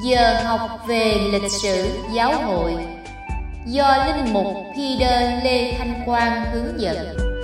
Giờ học về lịch sử giáo hội do Linh mục Peter Lê Thanh Quang hướng dẫn.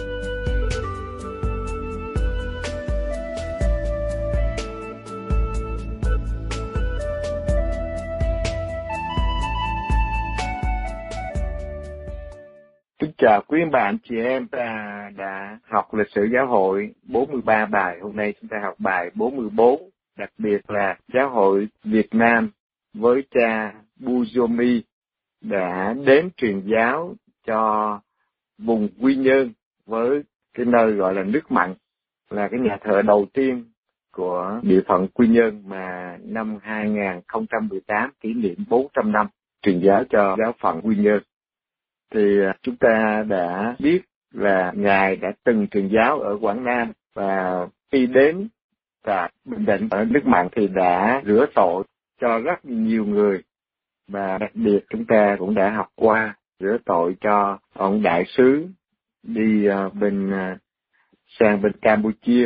Kính chào quý bạn chị em, ta đã học lịch sử giáo hội 43 bài. Hôm nay chúng ta học bài 44, đặc biệt là giáo hội Việt Nam với cha Buzomi đã đến truyền giáo cho vùng Quy Nhơn với cái nơi gọi là nước mặn, là cái nhà thờ đầu tiên của địa phận Quy Nhơn mà năm 2018 kỷ niệm 400 năm truyền giáo cho giáo phận Quy Nhơn. Thì chúng ta đã biết là Ngài đã từng truyền giáo ở Quảng Nam, và khi đến tại Bình Định ở nước mặn thì đã rửa tội cho rất nhiều người, và đặc biệt chúng ta cũng đã học qua rửa tội cho ông đại sứ đi sang bên Campuchia,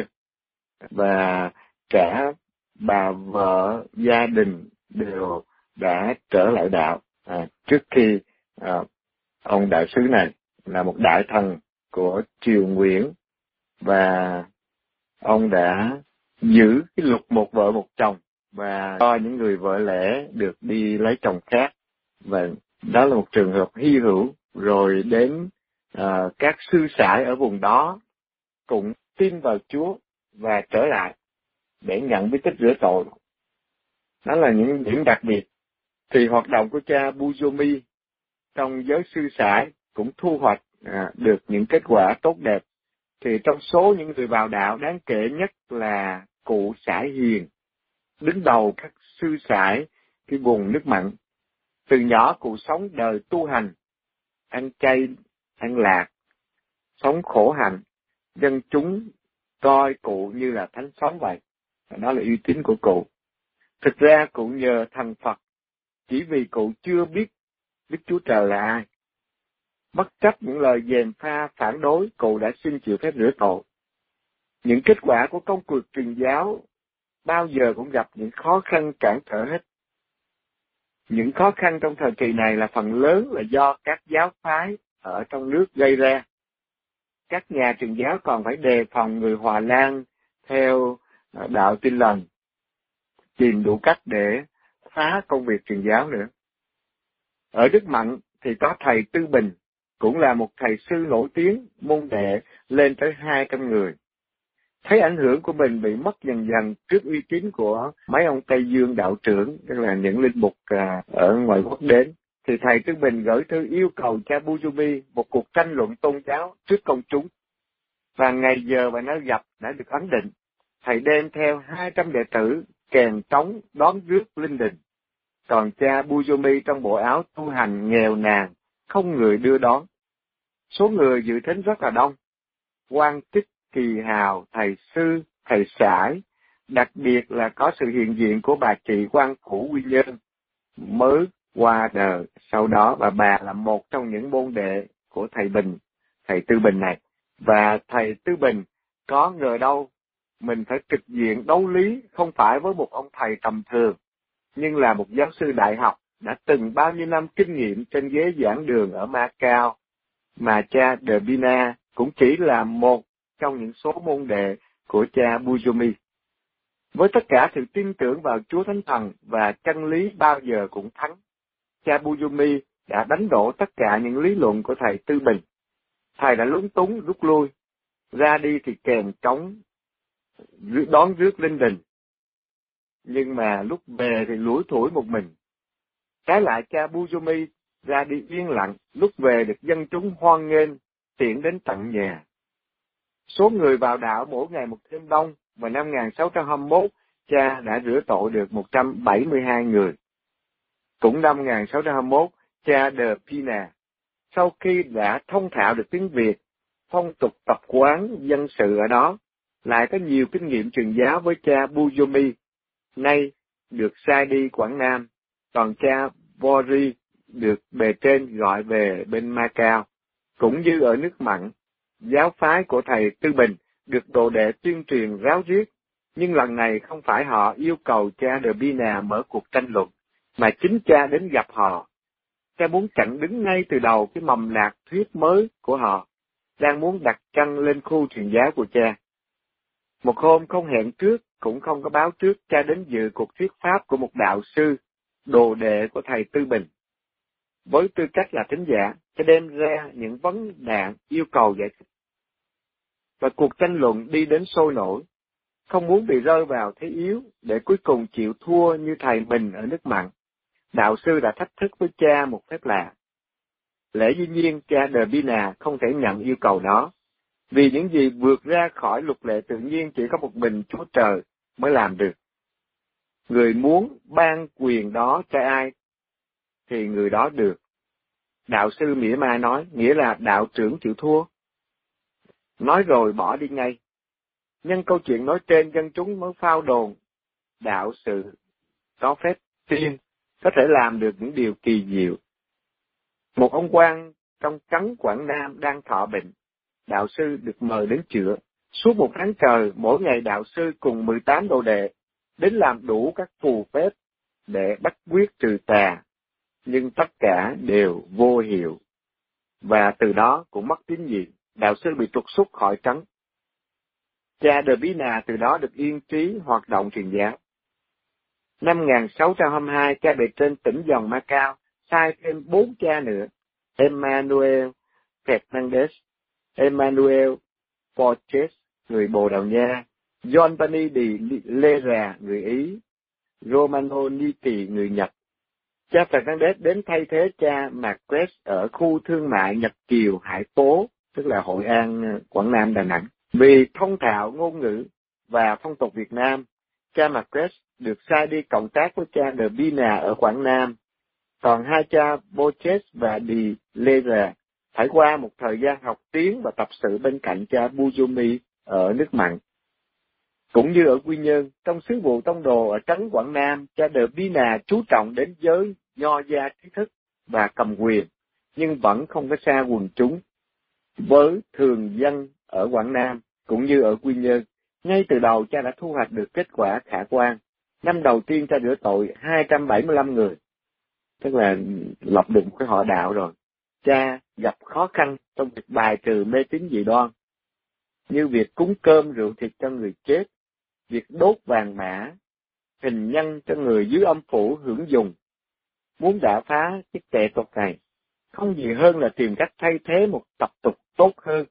và cả bà vợ gia đình đều đã trở lại đạo trước khi ông đại sứ này là một đại thần của triều Nguyễn, và ông đã giữ cái luật một vợ một chồng và cho những người vợ lẽ được đi lấy chồng khác, và đó là một trường hợp hy hữu. Rồi đến các sư sãi ở vùng đó cũng tin vào Chúa và trở lại để nhận bí tích rửa tội. Đó là những điểm đặc biệt. Thì hoạt động của cha Buzomi trong giới sư sãi cũng thu hoạch được những kết quả tốt đẹp. Thì trong số những người vào đạo đáng kể nhất là cụ Sãi Hiền, đứng đầu các sư sãi cái vùng nước mặn. Từ nhỏ cụ sống đời tu hành, ăn chay, ăn lạc, sống khổ hạnh, dân chúng coi cụ như là thánh sống vậy. Và đó là uy tín của cụ. Thực ra cụ nhờ thần Phật, chỉ vì cụ chưa biết Đức Chúa Trời là ai. Bất chấp những lời gièm pha phản đối, cụ đã xin chịu phép rửa tội. Những kết quả của công cuộc truyền giáo bao giờ cũng gặp những khó khăn cản trở hết. Những khó khăn trong thời kỳ này là phần lớn là do các giáo phái ở trong nước gây ra. Các nhà truyền giáo còn phải đề phòng người Hòa Lan theo đạo Tin Lành, tìm đủ cách để phá công việc truyền giáo nữa. Ở Đức Mặn thì có thầy Tư Bình, cũng là một thầy sư nổi tiếng, môn đệ lên tới 200 người. Thấy ảnh hưởng của mình bị mất dần dần trước uy tín của mấy ông Tây Dương đạo trưởng, tức là những linh mục ở ngoài quốc đến, thì thầy Tư Bình gửi thư yêu cầu cha Buzomi một cuộc tranh luận tôn giáo trước công chúng. Và ngày giờ và nơi gặp đã được ấn định. Thầy đem theo 200 đệ tử kèn trống đón rước linh đình. Còn cha Buzomi trong bộ áo tu hành nghèo nàn, không người đưa đón. Số người dự thính rất là đông. Quan chức, kỳ hào, thầy sư, thầy sãi, đặc biệt là có sự hiện diện của bà chị quan phủ Quy Nhơn mới qua đời sau đó, và bà là một trong những môn đệ của thầy Tư Bình này. Và thầy Tư Bình có ngờ đâu mình phải trực diện đấu lý không phải với một ông thầy tầm thường, nhưng là một giáo sư đại học đã từng bao nhiêu năm kinh nghiệm trên ghế giảng đường ở Macau, mà cha De Bina cũng chỉ là một trong những số môn đệ của cha Buzomi. Với tất cả sự tin tưởng vào Chúa Thánh Thần và chân lý bao giờ cũng thắng, cha Buzomi đã đánh đổ tất cả những lý luận của thầy Tư Bình. Thầy đã lúng túng rút lui, ra đi thì kèn trống đón rước linh đình, nhưng mà lúc về thì lủi thủi một mình. Trái lại cha Buzomi ra đi yên lặng, lúc về được dân chúng hoan nghênh, tiễn đến tận nhà. Số người vào đạo mỗi ngày một thêm đông, và năm 1621, cha đã rửa tội được 172 người. Cũng năm 1621, cha De Pina, sau khi đã thông thạo được tiếng Việt, phong tục tập quán, dân sự ở đó, lại có nhiều kinh nghiệm truyền giáo với cha Buzomi, nay được sai đi Quảng Nam, còn cha Vori được bề trên gọi về bên Macau. Cũng như ở nước Mặn, giáo phái của thầy Tư Bình được đồ đệ tuyên truyền ráo riết, nhưng lần này không phải họ yêu cầu cha De Bina mở cuộc tranh luận, mà chính cha đến gặp họ. Cha muốn chặn đứng ngay từ đầu cái mầm lạc thuyết mới của họ, đang muốn đặt chân lên khu truyền giáo của cha. Một hôm không hẹn trước, cũng không có báo trước, cha đến dự cuộc thuyết pháp của một đạo sư, đồ đệ của thầy Tư Bình. Với tư cách là thính giả, cha đem ra những vấn nạn yêu cầu giải thích. Và cuộc tranh luận đi đến sôi nổi, không muốn bị rơi vào thế yếu, để cuối cùng chịu thua như thầy mình ở nước Mặn. Đạo sư đã thách thức với cha một phép lạ. Lẽ dĩ nhiên cha De Pina không thể nhận yêu cầu đó, vì những gì vượt ra khỏi luật lệ tự nhiên chỉ có một mình Chúa Trời mới làm được. Người muốn ban quyền đó cho ai, thì người đó được. Đạo sư mỉa mai nói, nghĩa là đạo trưởng chịu thua. Nói rồi bỏ đi ngay. Nhân câu chuyện nói trên, dân chúng mới phao đồn, đạo sự có phép tiên, có thể làm được những điều kỳ diệu. Một ông quan trong trấn Quảng Nam đang thọ bệnh, đạo sư được mời đến chữa. Suốt một tháng trời, mỗi ngày đạo sư cùng 18 đồ đệ đến làm đủ các phù phép để bắt quyết trừ tà, nhưng tất cả đều vô hiệu. Và từ đó cũng mất tín nhiệm, đạo sư bị trục xuất khỏi trấn. Cha De Pina từ đó được yên trí hoạt động truyền giáo. Năm 1622, cha bề trên tỉnh dòng Macau sai thêm 4 cha nữa, Emmanuel Fernandez, Emmanuel Porches, người Bồ Đào Nha, John Pani de Lera, người Ý, Romano Nitti, người Nhật. Cha Fernandez đến thay thế cha Marquez ở khu thương mại Nhật Kiều Hải Phố, tức là Hội An, Quảng Nam, Đà Nẵng. Vì thông thạo ngôn ngữ và phong tục Việt Nam, cha Marquez được sai đi cộng tác với cha De Pina ở Quảng Nam. Còn hai cha Porches và de Lera phải qua một thời gian học tiếng và tập sự bên cạnh cha Buzumi ở nước Mặn. Cũng như ở Quy Nhơn, trong sứ vụ tông đồ ở trấn Quảng Nam, cha De Pina chú trọng đến giới nho gia trí thức và cầm quyền, nhưng vẫn không có xa quần chúng. Với thường dân ở Quảng Nam, cũng như ở Quy Nhơn, ngay từ đầu cha đã thu hoạch được kết quả khả quan. Năm đầu tiên cha rửa tội 275 người, tức là lập được một cái họ đạo rồi. Cha gặp khó khăn trong việc bài trừ mê tín dị đoan, như việc cúng cơm rượu thịt cho người chết, việc đốt vàng mã, hình nhân cho người dưới âm phủ hưởng dùng. Muốn đả phá cái tệ tục này, không gì hơn là tìm cách thay thế một tập tục tốt hơn.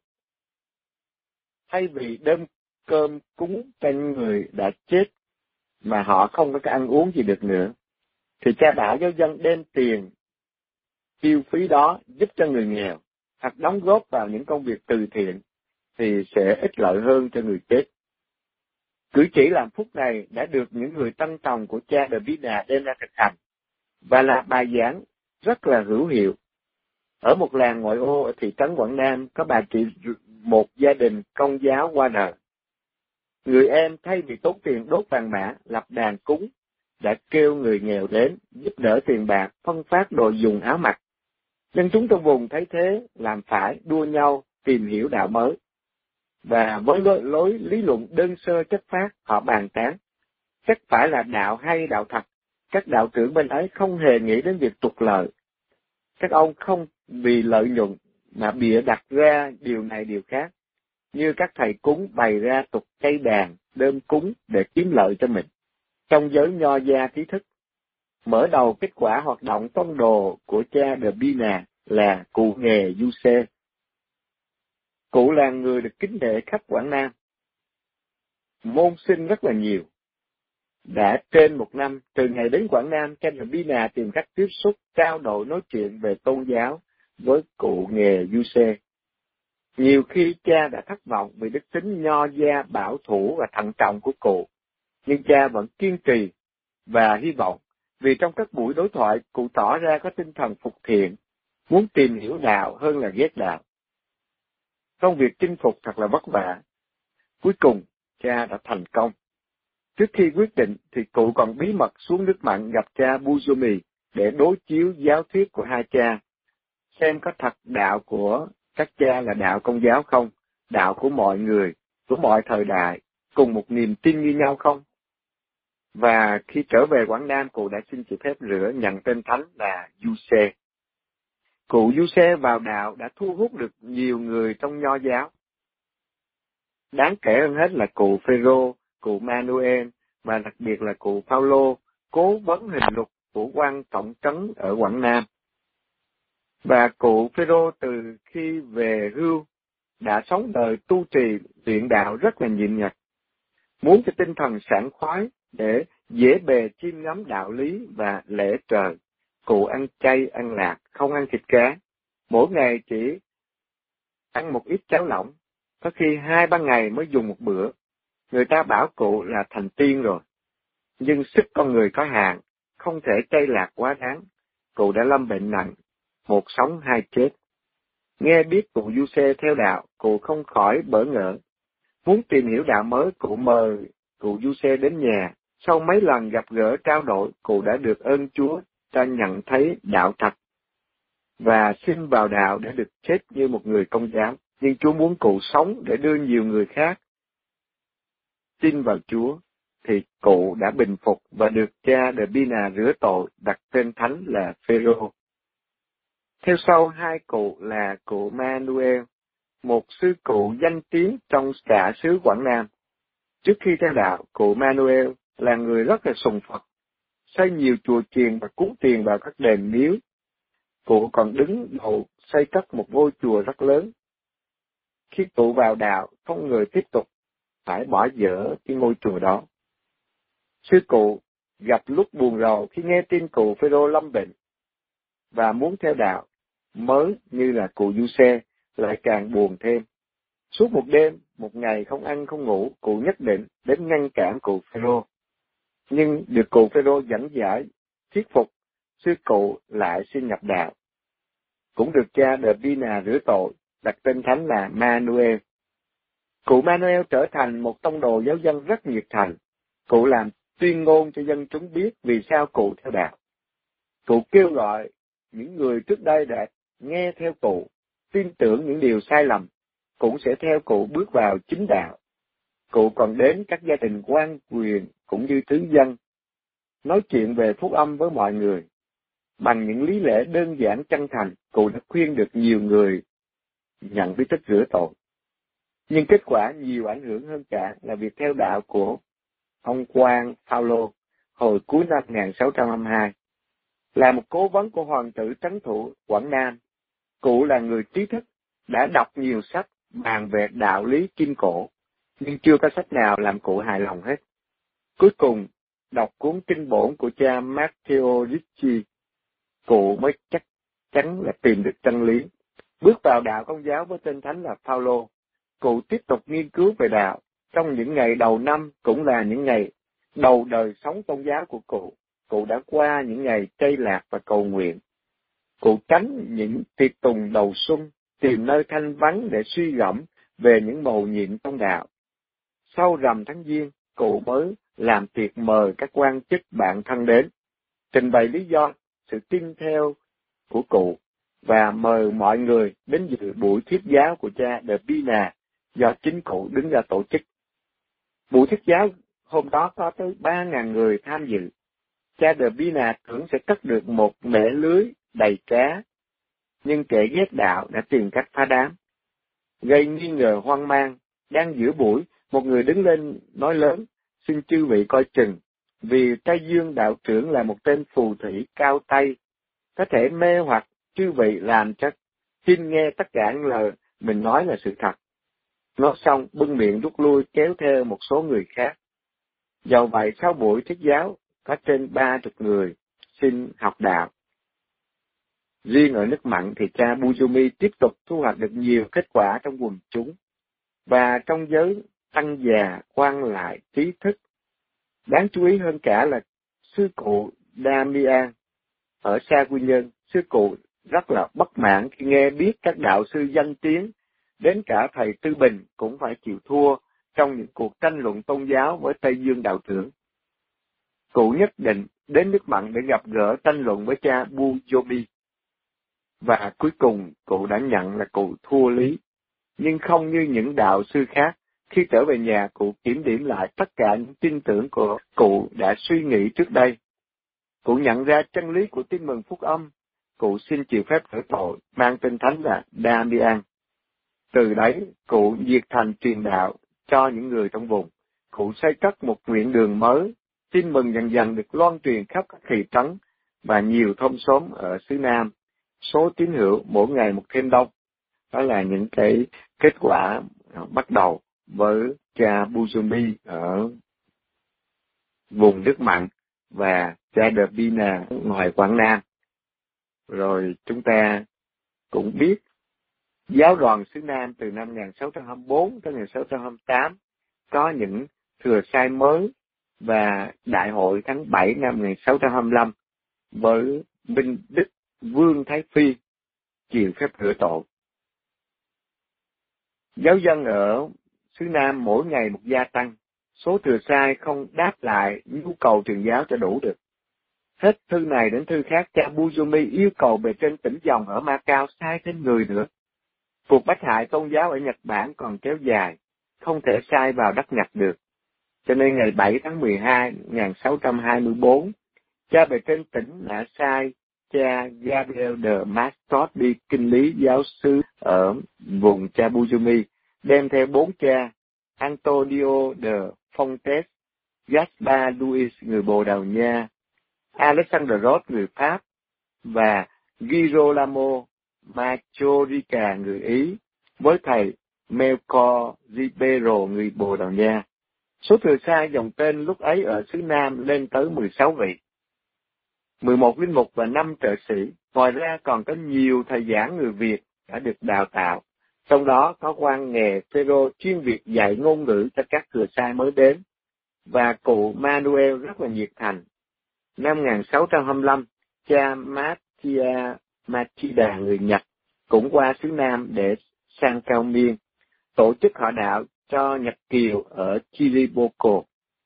Thay vì đem cơm cúng tên người đã chết mà họ không có cái ăn uống gì được nữa, thì cha bảo giáo dân đem tiền tiêu phí đó giúp cho người nghèo, hoặc đóng góp vào những công việc từ thiện, thì sẽ ích lợi hơn cho người chết. Cử chỉ làm phúc này đã được những người tân tòng của cha De Pina đem ra thực hành, và là bài giảng rất là hữu hiệu. Ở một làng ngoại ô ở thị trấn Quảng Nam, có bà chị một gia đình Công giáo qua đời. Người em thay vì tốn tiền đốt vàng mã, lập đàn cúng, đã kêu người nghèo đến, giúp đỡ tiền bạc, phân phát đồ dùng áo mặc. Dân chúng trong vùng thấy thế, làm phải, đua nhau, tìm hiểu đạo mới. Và với lối lý luận đơn sơ chất phác, họ bàn tán. Chắc phải là đạo hay đạo thật, các đạo trưởng bên ấy không hề nghĩ đến việc trục lợi. Các ông không vì lợi nhuận mà bịa đặt ra điều này điều khác, như các thầy cúng bày ra tục chay đàn, đơm cúng để kiếm lợi cho mình. Trong giới nho gia trí thức, mở đầu kết quả hoạt động tông đồ của cha De Pina là cụ nghề du xe. Cụ là người được kính nể khắp Quảng Nam. Môn sinh rất là nhiều. Đã trên một năm, từ ngày đến Quảng Nam, cha De Pina tìm cách tiếp xúc, trao đổi, nói chuyện về tôn giáo với cụ nghề du xe. Nhiều khi cha đã thất vọng vì đức tính nho gia bảo thủ và thận trọng của cụ, nhưng cha vẫn kiên trì và hy vọng, vì trong các buổi đối thoại, cụ tỏ ra có tinh thần phục thiện, muốn tìm hiểu đạo hơn là ghét đạo. Công việc chinh phục thật là vất vả. Cuối cùng, cha đã thành công. Trước khi quyết định thì cụ còn bí mật xuống nước Mặn gặp cha Buzumi để đối chiếu giáo thuyết của hai cha, xem có thật đạo của các cha là đạo Công giáo không, đạo của mọi người, của mọi thời đại, cùng một niềm tin như nhau không. Và khi trở về Quảng Nam, cụ đã xin chịu phép rửa nhận tên thánh là Giuse. Cụ Giuse vào đạo đã thu hút được nhiều người trong Nho giáo. Đáng kể hơn hết là cụ Phêrô, cụ Manuel và đặc biệt là cụ Phaolô, cố vấn hình luật của quan tổng trấn ở Quảng Nam. Và cụ Phêrô từ khi về hưu đã sống đời tu trì luyện đạo rất là nhịn nhật, muốn cho tinh thần sảng khoái để dễ bề chiêm ngắm đạo lý và lễ trời. Cụ ăn chay, ăn lạc, không ăn thịt cá. Mỗi ngày chỉ ăn một ít cháo lỏng, có khi 2-3 ngày mới dùng một bữa. Người ta bảo cụ là thành tiên rồi. Nhưng sức con người có hạn, không thể chay lạc quá đáng. Cụ đã lâm bệnh nặng, một sống hai chết. Nghe biết cụ Giuse theo đạo, cụ không khỏi bỡ ngỡ. Muốn tìm hiểu đạo mới, cụ mời cụ Giuse đến nhà. Sau mấy lần gặp gỡ trao đổi, cụ đã được ơn Chúa cho nhận thấy đạo thật và xin vào đạo để được chết như một người Công giáo. Nhưng Chúa muốn cụ sống để đưa nhiều người khác tin vào Chúa, thì cụ đã bình phục và được cha De Bina rửa tội, đặt tên thánh là Phêrô. Theo sau hai cụ là cụ Manuel, một sư cụ danh tiếng trong cả xứ Quảng Nam. Trước khi theo đạo, cụ Manuel là người rất là sùng Phật, xây nhiều chùa chiền và cúng tiền vào các đền miếu. Cụ còn đứng đầu xây cất một ngôi chùa rất lớn. Khi cụ vào đạo, không người tiếp tục phải bỏ dở cái ngôi chùa đó. Sư cụ gặp lúc buồn rầu khi nghe tin cụ Phêrô lâm bệnh và muốn theo đạo mới như là cụ Giuse, lại càng buồn thêm. Suốt một đêm, một ngày không ăn không ngủ, cụ nhất định đến ngăn cản cụ Phêrô. Nhưng được cụ Phêrô dẫn giải, thuyết phục, sư cụ lại xin nhập đạo. Cũng được cha De Bina rửa tội, đặt tên thánh là Manuel. Cụ Manuel trở thành một tông đồ giáo dân rất nhiệt thành. Cụ làm tuyên ngôn cho dân chúng biết vì sao cụ theo đạo. Cụ kêu gọi những người trước đây đã nghe theo cụ, tin tưởng những điều sai lầm, cũng sẽ theo cụ bước vào chính đạo. Cụ còn đến các gia đình quan quyền cũng như thứ dân, nói chuyện về phúc âm với mọi người. Bằng những lý lẽ đơn giản chân thành, cụ đã khuyên được nhiều người nhận bí tích rửa tội. Nhưng kết quả nhiều ảnh hưởng hơn cả là việc theo đạo của ông quan Phaolô hồi cuối năm 1652. Là một cố vấn của hoàng tử trấn thủ Quảng Nam, cụ là người trí thức, đã đọc nhiều sách bàn về đạo lý kim cổ, nhưng chưa có sách nào làm cụ hài lòng hết. Cuối cùng, đọc cuốn kinh bổn của cha Matteo Ricci, cụ mới chắc chắn là tìm được chân lý. Bước vào đạo Công giáo với tên thánh là Phaolô, cụ tiếp tục nghiên cứu về đạo. Trong những ngày đầu năm cũng là những ngày đầu đời sống tôn giáo của cụ đã qua những ngày chay lạc và cầu nguyện. Cụ tránh những tiệc tùng đầu xuân, tìm nơi thanh vắng để suy gẫm về những mầu nhiệm trong đạo. Sau rằm tháng Giêng, cụ mới làm tiệc mời các quan chức bạn thân đến, trình bày lý do sự tin theo của cụ và mời mọi người đến dự buổi thuyết giáo của cha De Bina do chính cụ đứng ra tổ chức. Buổi thuyết giáo hôm đó có tới 3.000 người tham dự. Cha De Bina tưởng sẽ cất được một mẻ lưới đầy cá, nhưng kẻ ghét đạo đã tìm cách phá đám, gây nghi ngờ hoang mang. Đang giữa buổi, một người đứng lên nói lớn: "Xin chư vị coi chừng, vì Tây Dương đạo trưởng là một tên phù thủy cao tay, có thể mê hoặc chư vị làm cho xin nghe tất cả những lời mình nói là sự thật." Nói xong, bưng miệng rút lui kéo theo một số người khác. Dầu vậy, sau buổi thuyết giáo, có trên 30 người xin học đạo. Riêng ở nước Mặn thì cha Bujumi tiếp tục thu hoạch được nhiều kết quả trong quần chúng, và trong giới tăng già, quan lại, trí thức. Đáng chú ý hơn cả là sư cụ Damian ở xa Quy Nhơn. Sư cụ rất là bất mãn khi nghe biết các đạo sư danh tiếng, đến cả thầy Tư Bình cũng phải chịu thua trong những cuộc tranh luận tôn giáo với Tây Dương đạo trưởng. Cụ nhất định đến nước Mặn để gặp gỡ tranh luận với cha Bujobi. Và cuối cùng cụ đã nhận là cụ thua lý, nhưng không như những đạo sư khác, Khi trở về nhà, cụ kiểm điểm lại tất cả những tin tưởng của cụ đã suy nghĩ trước đây. Cụ nhận ra chân lý của tin mừng phúc âm. Cụ xin chịu phép khởi tội, mang tên thánh là Damian. Từ đấy, cụ nhiệt thành truyền đạo cho những người trong vùng. Cụ xây cất một nguyện đường mới. Tin mừng dần dần được loan truyền khắp các thị trấn và nhiều thôn xóm ở xứ Nam. Số tín hữu mỗi ngày một thêm đông. Đó là những cái kết quả bắt đầu với cha Buzumi ở vùng nước mặn và cha Đờ Bina ngoài Quảng Nam. Rồi chúng ta cũng biết giáo đoàn xứ Nam từ năm 1624 tới 1628 có những thừa sai mới, và đại hội tháng 7 năm 1625 với Minh Đức Vương Thái Phi chịu phép rửa tội. Giáo dân ở xứ Nam mỗi ngày một gia tăng, số thừa sai không đáp lại nhu cầu truyền giáo cho đủ được. Hết thư này đến thư khác, cha Buzumi yêu cầu bề trên tỉnh dòng ở Macau sai thêm người nữa. Cuộc bách hại tôn giáo ở Nhật Bản còn kéo dài, không thể sai vào đất Nhật được. Cho nên ngày 7 tháng 12 1624, cha bề trên tỉnh đã sai cha Gabriel de Mastot đi kinh lý giáo xứ ở vùng cha Buzumi, đem theo 4 cha Antonio de Fontes, Gaspar Luis người Bồ Đào Nha, Alexander Roth người Pháp và Girolamo Machorica người Ý, với thầy Melchor Ribeiro người Bồ Đào Nha. Số thừa sai dòng tên lúc ấy ở xứ Nam lên tới 16 vị, 11 linh mục và 5 trợ sĩ. Ngoài ra còn có nhiều thầy giảng người Việt đã được đào tạo, trong đó có quan nghề Phêrô chuyên việc dạy ngôn ngữ cho các thừa sai mới đến, và cụ Manuel rất là nhiệt thành. Năm 1625, cha Mattia Machida người Nhật cũng qua xứ Nam để sang Cao Miên, tổ chức họ đạo cho Nhật Kiều ở Chiriboko.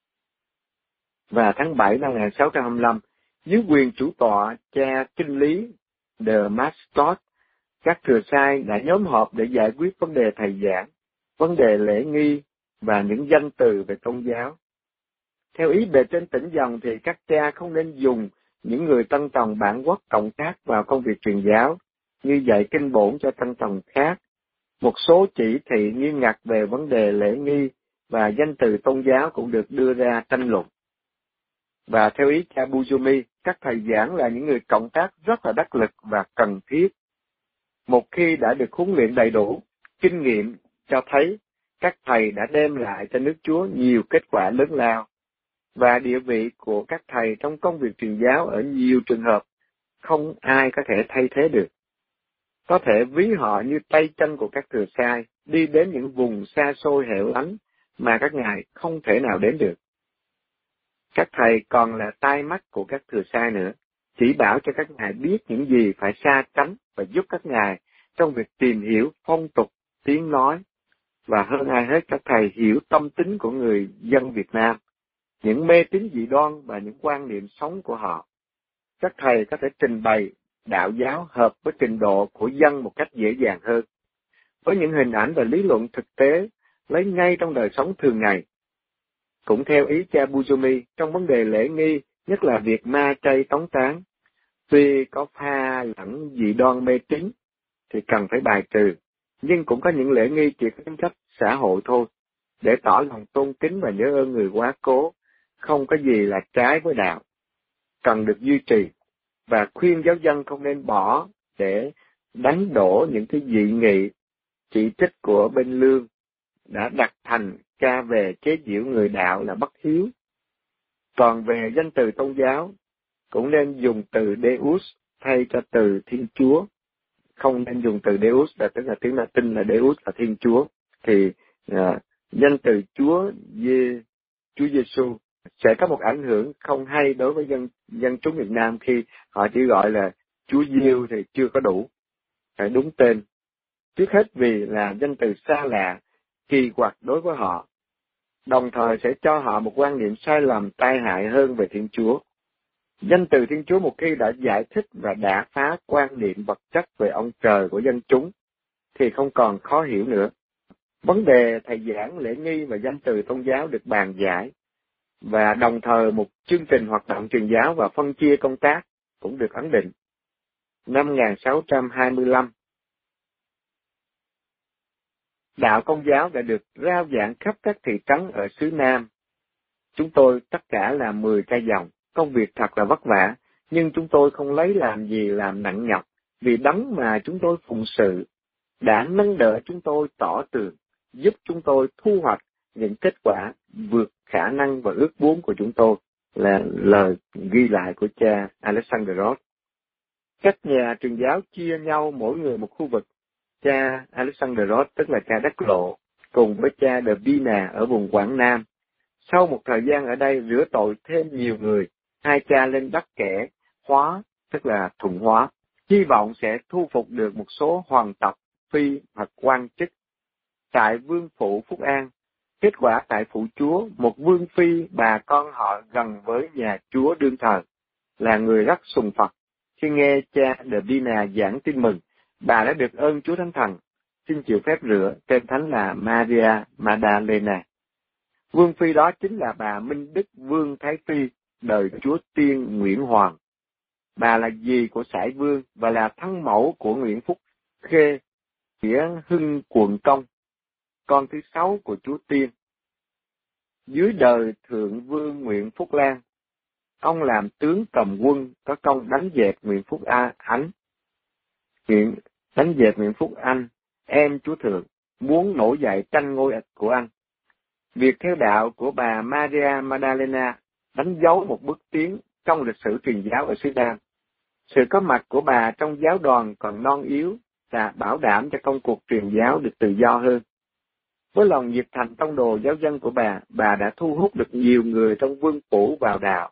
Và tháng 7 năm 1625, dưới quyền chủ tọa cha kinh lý de Mastot, các thừa sai đã nhóm họp để giải quyết vấn đề thầy giảng, vấn đề lễ nghi và những danh từ về tôn giáo. Theo ý bề trên tỉnh dòng thì các cha không nên dùng những người tân tòng bản quốc cộng khác vào công việc truyền giáo, như dạy kinh bổn cho tân tòng khác. Một số chỉ thị nghiêm ngặt về vấn đề lễ nghi và danh từ tôn giáo cũng được đưa ra tranh luận. Và theo ý cha Buzumi, các thầy giảng là những người cộng tác rất là đắc lực và cần thiết. Một khi đã được huấn luyện đầy đủ, kinh nghiệm cho thấy các thầy đã đem lại cho nước Chúa nhiều kết quả lớn lao, và địa vị của các thầy trong công việc truyền giáo ở nhiều trường hợp không ai có thể thay thế được. Có thể ví họ như tay chân của các thừa sai, đi đến những vùng xa xôi hẻo lánh mà các ngài không thể nào đến được. Các thầy còn là tai mắt của các thừa sai nữa, chỉ bảo cho các ngài biết những gì phải xa tránh và giúp các ngài trong việc tìm hiểu phong tục, tiếng nói, và hơn ai hết các thầy hiểu tâm tính của người dân Việt Nam, những mê tín dị đoan và những quan niệm sống của họ. Các thầy có thể trình bày đạo giáo hợp với trình độ của dân một cách dễ dàng hơn, với những hình ảnh và lý luận thực tế lấy ngay trong đời sống thường ngày. Cũng theo ý cha Buzumi, trong vấn đề lễ nghi, nhất là việc ma chay tống táng, tuy có pha lẫn dị đoan mê tín thì cần phải bài trừ, nhưng cũng có những lễ nghi chỉ có tính chất xã hội thôi, để tỏ lòng tôn kính và nhớ ơn người quá cố, không có gì là trái với đạo, cần được duy trì, và khuyên giáo dân không nên bỏ để đánh đổ những cái dị nghị, chỉ trích của bên lương đã đặt thành ca về chế giễu người đạo là bất hiếu. Còn về danh từ tôn giáo, cũng nên dùng từ Deus thay cho từ Thiên Chúa. Không nên dùng từ Deus, là tức là tiếng Latin là Deus là Thiên Chúa. Thì danh từ Chúa Giêsu sẽ có một ảnh hưởng không hay đối với dân chúng Việt Nam khi họ chỉ gọi là Chúa Giêsu thì chưa có đủ, phải đúng tên. Trước hết vì là danh từ xa lạ, kỳ quặc đối với họ, đồng thời sẽ cho họ một quan niệm sai lầm tai hại hơn về Thiên Chúa. Danh từ Thiên Chúa một khi đã giải thích và đã phá quan niệm vật chất về ông trời của dân chúng, thì không còn khó hiểu nữa. Vấn đề thầy giảng lễ nghi và danh từ tôn giáo được bàn giải, và đồng thời một chương trình hoạt động truyền giáo và phân chia công tác cũng được ấn định. Năm 1625, đạo Công giáo đã được rao giảng khắp các thị trấn ở xứ Nam. Chúng tôi tất cả là 10 ca dòng, công việc thật là vất vả, nhưng chúng tôi không lấy làm gì làm nặng nhọc, vì đấng mà chúng tôi phụng sự đã nâng đỡ chúng tôi tỏ tường, giúp chúng tôi thu hoạch những kết quả vượt khả năng và ước muốn của chúng tôi, là lời ghi lại của cha Alexander Roth. Các nhà truyền giáo chia nhau mỗi người một khu vực. Cha Alexander Roth, tức là cha Đắc Lộ, cùng với cha De Bina ở vùng Quảng Nam. Sau một thời gian ở đây rửa tội thêm nhiều người, hai cha lên đất Kẻ Hóa, tức là Thuận Hóa, hy vọng sẽ thu phục được một số hoàng tộc, phi hoặc quan chức. Tại Vương Phủ Phúc An, kết quả tại Phủ Chúa, một vương phi bà con họ gần với nhà Chúa đương thời, là người rất sùng Phật. Khi nghe cha De Bina giảng tin mừng, bà đã được ơn Chúa Thánh Thần, xin chịu phép rửa, tên thánh là Maria Magdalena. Vương phi đó chính là bà Minh Đức Vương Thái Phi, đời Chúa Tiên Nguyễn Hoàng. Bà là dì của Sải Vương và là thân mẫu của Nguyễn Phúc Khê, nghĩa Hưng Quận Công, con thứ 6 của Chúa Tiên. Dưới đời Thượng Vương Nguyễn Phúc Lan, ông làm tướng cầm quân, có công đánh dẹp Nguyễn Phúc Ánh. Đánh dẹp Nguyễn Phúc Anh, em Chúa Thượng, muốn nổi dậy tranh ngôi của anh. Việc theo đạo của bà Maria Magdalena đánh dấu một bước tiến trong lịch sử truyền giáo ở xứ Nam. Sự có mặt của bà trong giáo đoàn còn non yếu là bảo đảm cho công cuộc truyền giáo được tự do hơn. Với lòng nhiệt thành tông đồ giáo dân của bà đã thu hút được nhiều người trong vương phủ vào đạo.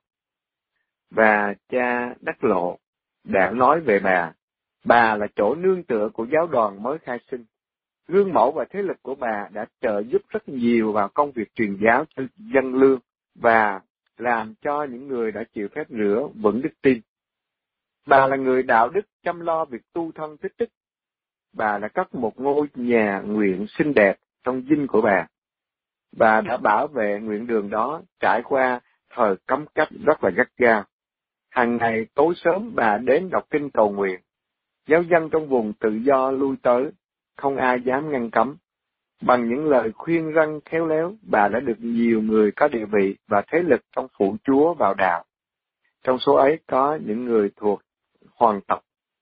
Và cha Đắc Lộ đã nói về bà là chỗ nương tựa của giáo đoàn mới khai sinh. Gương mẫu và thế lực của bà đã trợ giúp rất nhiều vào công việc truyền giáo cho dân lương và làm cho những người đã chịu phép rửa vững đức tin. Bà là người đạo đức chăm lo việc tu thân tích đức. Bà đã cất một ngôi nhà nguyện xinh đẹp trong dinh của bà. Bà đã bảo vệ nguyện đường đó trải qua thời cấm cách rất là gắt gao. Hàng ngày tối sớm bà đến đọc kinh cầu nguyện. Giáo dân trong vùng tự do lui tới, không ai dám ngăn cấm. Bằng những lời khuyên răn khéo léo, bà đã được nhiều người có địa vị và thế lực trong phủ Chúa vào đạo. Trong số ấy có những người thuộc hoàng tộc.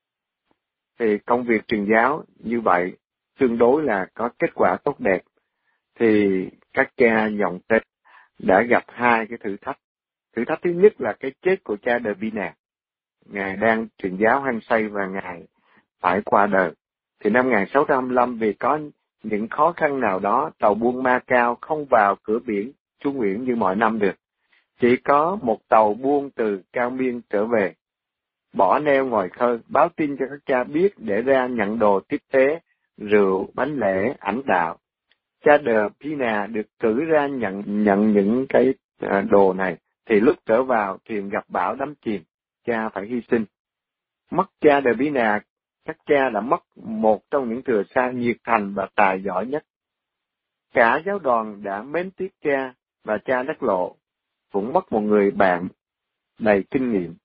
Thì công việc truyền giáo như vậy tương đối là có kết quả tốt đẹp. Thì các cha dòng Tết đã gặp hai cái thử thách. Thử thách thứ nhất là cái chết của cha De Bina. Ngài đang truyền giáo hăng say và Ngài phải qua đời. Thì năm 1625 vì có những khó khăn nào đó, tàu buôn Macao không vào cửa biển Trung Nguyễn như mọi năm được. Chỉ có một tàu buôn từ Cao Miên trở về, bỏ neo ngoài khơi, báo tin cho các cha biết để ra nhận đồ tiếp tế, rượu, bánh lễ, ảnh đạo. Cha De Bina được cử ra nhận những cái đồ này, thì lúc trở vào thuyền gặp bão đắm chìm, cha phải hy sinh. Mất cha De Bina, các cha đã mất một trong những thừa xa nhiệt thành và tài giỏi nhất. Cả giáo đoàn đã mến tiếc cha, và cha Đắc Lộ cũng mất một người bạn đầy kinh nghiệm.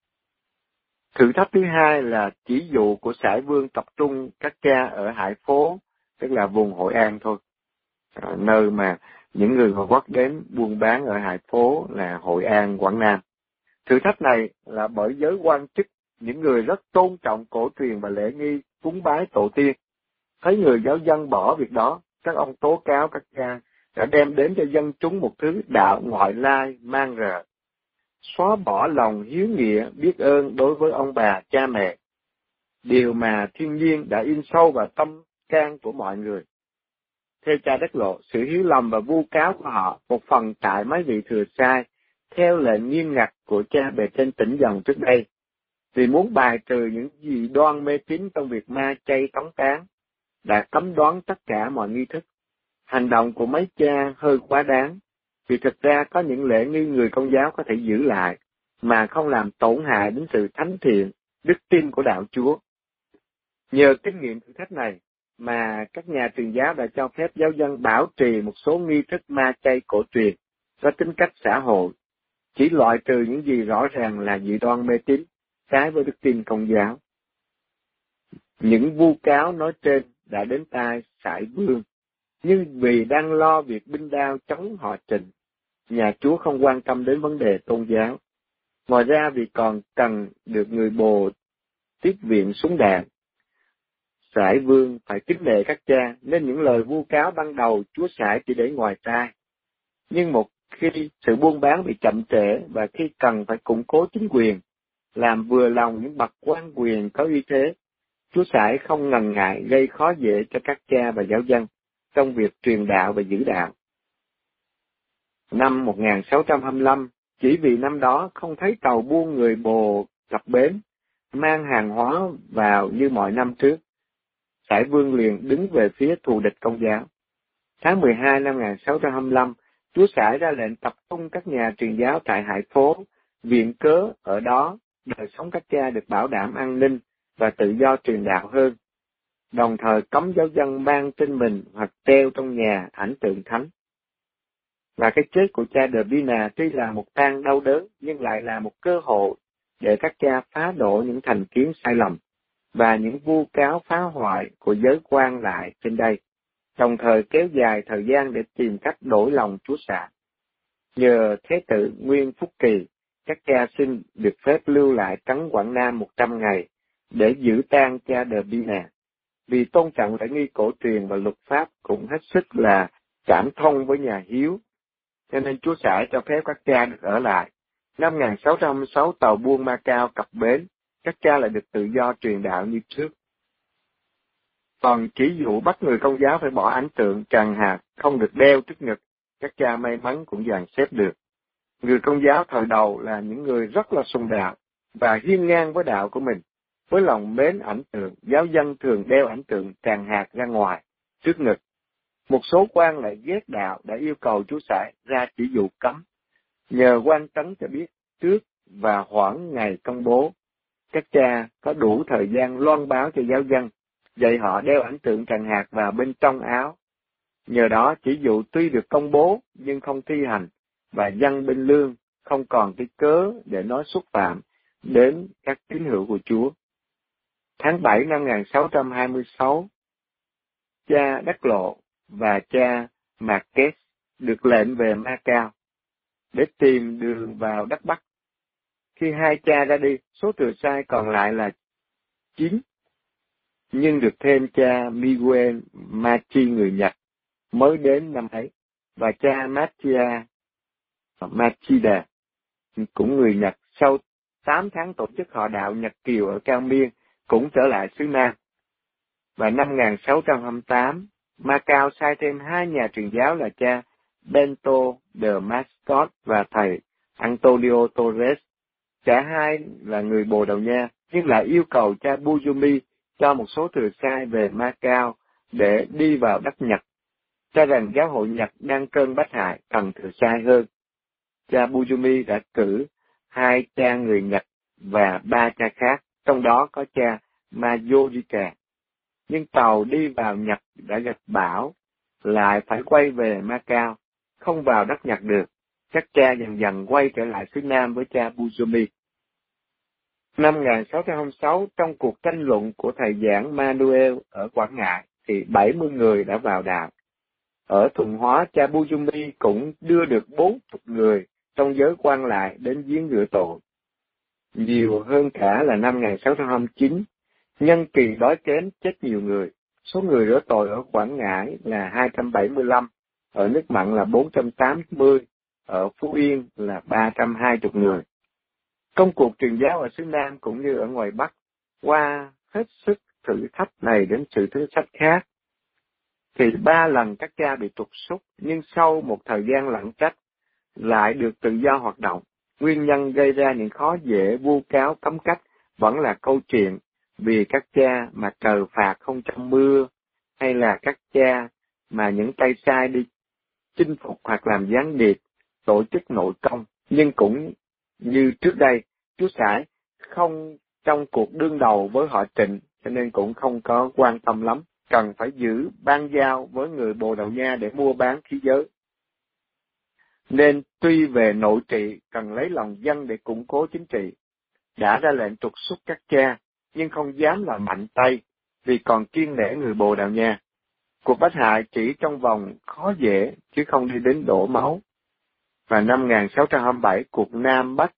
Thử thách thứ hai là chỉ dụ của Sải Vương tập trung các cha ở Hải Phố, tức là vùng Hội An thôi, nơi mà những người Người Quốc đến buôn bán ở Hải Phố là Hội An, Quảng Nam. Thử thách này là bởi giới quan chức, những người rất tôn trọng cổ truyền và lễ nghi cúng bái tổ tiên. Thấy người giáo dân bỏ việc đó, các ông tố cáo các cha đã đem đến cho dân chúng một thứ đạo ngoại lai mang rợ, xóa bỏ lòng hiếu nghĩa biết ơn đối với ông bà cha mẹ, điều mà thiên nhiên đã in sâu vào tâm can của mọi người. Theo cha Đắc Lộ, sự hiếu lầm và vu cáo của họ một phần tại mấy vị thừa sai theo lệnh nghiêm ngặt của cha bề trên tỉnh dòng trước đây, vì muốn bài trừ những dị đoan mê tín trong việc ma chay tống tán, đã cấm đoán tất cả mọi nghi thức. Hành động của mấy cha hơi quá đáng, vì thực ra có những lễ nghi người Công giáo có thể giữ lại, mà không làm tổn hại đến sự thánh thiện, đức tin của đạo Chúa. Nhờ kinh nghiệm thử thách này, mà các nhà truyền giáo đã cho phép giáo dân bảo trì một số nghi thức ma chay cổ truyền có tính cách xã hội, chỉ loại trừ những gì rõ ràng là dị đoan mê tín, trái với đức tin Công giáo. Những vu cáo nói trên đã đến tai Sải Vương, nhưng vì đang lo việc binh đao chống họ Trịnh, nhà Chúa không quan tâm đến vấn đề tôn giáo. Ngoài ra vì còn cần được người Bồ tiếp viện súng đạn, Sải Vương phải kính nể các cha, nên những lời vu cáo ban đầu Chúa Sải chỉ để ngoài tai. Nhưng một khi sự buôn bán bị chậm trễ và khi cần phải củng cố chính quyền, làm vừa lòng những bậc quan quyền có uy thế, Chúa Sải không ngần ngại gây khó dễ cho các cha và giáo dân trong việc truyền đạo và giữ đạo. Năm 1625, chỉ vì năm đó không thấy tàu buôn người Bồ cập bến, mang hàng hóa vào như mọi năm trước, Sải Vương liền đứng về phía thù địch Công giáo. Tháng 12 năm 1625, Chúa Sải ra lệnh tập trung các nhà truyền giáo tại Hải Phố, viện cớ ở đó đời sống các cha được bảo đảm an ninh và tự do truyền đạo hơn, đồng thời cấm giáo dân mang trên mình hoặc treo trong nhà ảnh tượng thánh. Và cái chết của cha De Vina tuy là một tang đau đớn, nhưng lại là một cơ hội để các cha phá đổ những thành kiến sai lầm và những vu cáo phá hoại của giới quan lại trên đây, đồng thời kéo dài thời gian để tìm cách đổi lòng Chúa Sải. Nhờ Thế tử Nguyên Phúc Kỳ, các cha xin được phép lưu lại trấn Quảng Nam 100 ngày để giữ tang cha De Vina. Vì tôn trọng lễ nghi cổ truyền và luật pháp cũng hết sức là cảm thông với nhà Hiếu, cho nên Chúa Sải cho phép các cha được ở lại. Năm 1606, tàu buôn Macao cập bến, các cha lại được tự do truyền đạo như trước. Còn chỉ dụ bắt người Công giáo phải bỏ ảnh tượng tràng hạt, không được đeo trước ngực, các cha may mắn cũng dàn xếp được. Người Công giáo thời đầu là những người rất là sùng đạo và hiên ngang với đạo của mình. Với lòng mến ảnh tượng, giáo dân thường đeo ảnh tượng tràng hạt ra ngoài, trước ngực. Một số quan lại ghét đạo đã yêu cầu Chúa Sải ra chỉ dụ cấm. Nhờ quan trấn cho biết trước và hoãn ngày công bố, các cha có đủ thời gian loan báo cho giáo dân, dạy họ đeo ảnh tượng tràng hạt vào bên trong áo. Nhờ đó chỉ dụ tuy được công bố nhưng không thi hành, và dân bên lương không còn cái cớ để nói xúc phạm đến các tín hữu của Chúa. Tháng 7 năm 1626, cha Đắc Lộ và cha Marquez được lệnh về Macao để tìm đường vào đất Bắc. Khi hai cha ra đi, số thừa sai còn lại là 9, nhưng được thêm cha Miguel Machi người Nhật mới đến năm ấy, và cha Machida cũng người Nhật sau 8 tháng tổ chức họ đạo Nhật Kiều ở Cao Miên cũng trở lại xứ Nam. Và năm 1628, Macao sai thêm 2 nhà truyền giáo là cha Bento de Mascot và thầy Antonio Torres. Cả hai là người Bồ Đào Nha, nhưng lại yêu cầu cha Bujumi cho một số thừa sai về Macao để đi vào đất Nhật, cho rằng giáo hội Nhật đang cơn bách hại, cần thừa sai hơn. Cha Bujumi đã cử 2 cha người Nhật và 3 cha khác, trong đó có cha Majorika. Nhưng tàu đi vào Nhật đã gặp bão, lại phải quay về Macao, không vào đất Nhật được. Các cha dần dần quay trở lại xứ Nam với cha Bujumi. Năm 1626, trong cuộc tranh luận của thầy giảng Manuel ở Quảng Ngãi, thì 70 người đã vào đạo. Ở Thuận Hóa, cha Bujumi cũng đưa được 40 người trong giới quan lại đến giếng rửa tội. Nhiều hơn cả là năm 1629, nhân kỳ đói kém chết nhiều người. Số người rửa tội ở Quảng Ngãi là 275, ở nước Mặn là 480, ở Phú Yên là 320 người. Công cuộc truyền giáo ở xứ Nam cũng như ở ngoài Bắc, qua hết sức thử thách này đến sự thử thách khác, thì 3 lần các cha bị trục xuất, nhưng sau một thời gian lặng trách, lại được tự do hoạt động. Nguyên nhân gây ra những khó dễ vu cáo cấm cách vẫn là câu chuyện vì các cha mà cờ phạt không trong mưa, hay là các cha mà những tay sai đi chinh phục hoặc làm gián điệp, tổ chức nội công. Nhưng cũng như trước đây, Chúa Sải không trong cuộc đương đầu với họ Trịnh, cho nên cũng không có quan tâm lắm. cần phải giữ ban giao với người Bồ Đào Nha để mua bán khí giới. Nên tuy về nội trị cần lấy lòng dân để củng cố chính trị, đã ra lệnh trục xuất các cha, nhưng không dám làm mạnh tay vì còn kiêng nể người Bồ Đào Nha. Cuộc bách hại chỉ trong vòng khó dễ chứ không đi đến đổ máu. Và năm 1627 cuộc Nam Bắc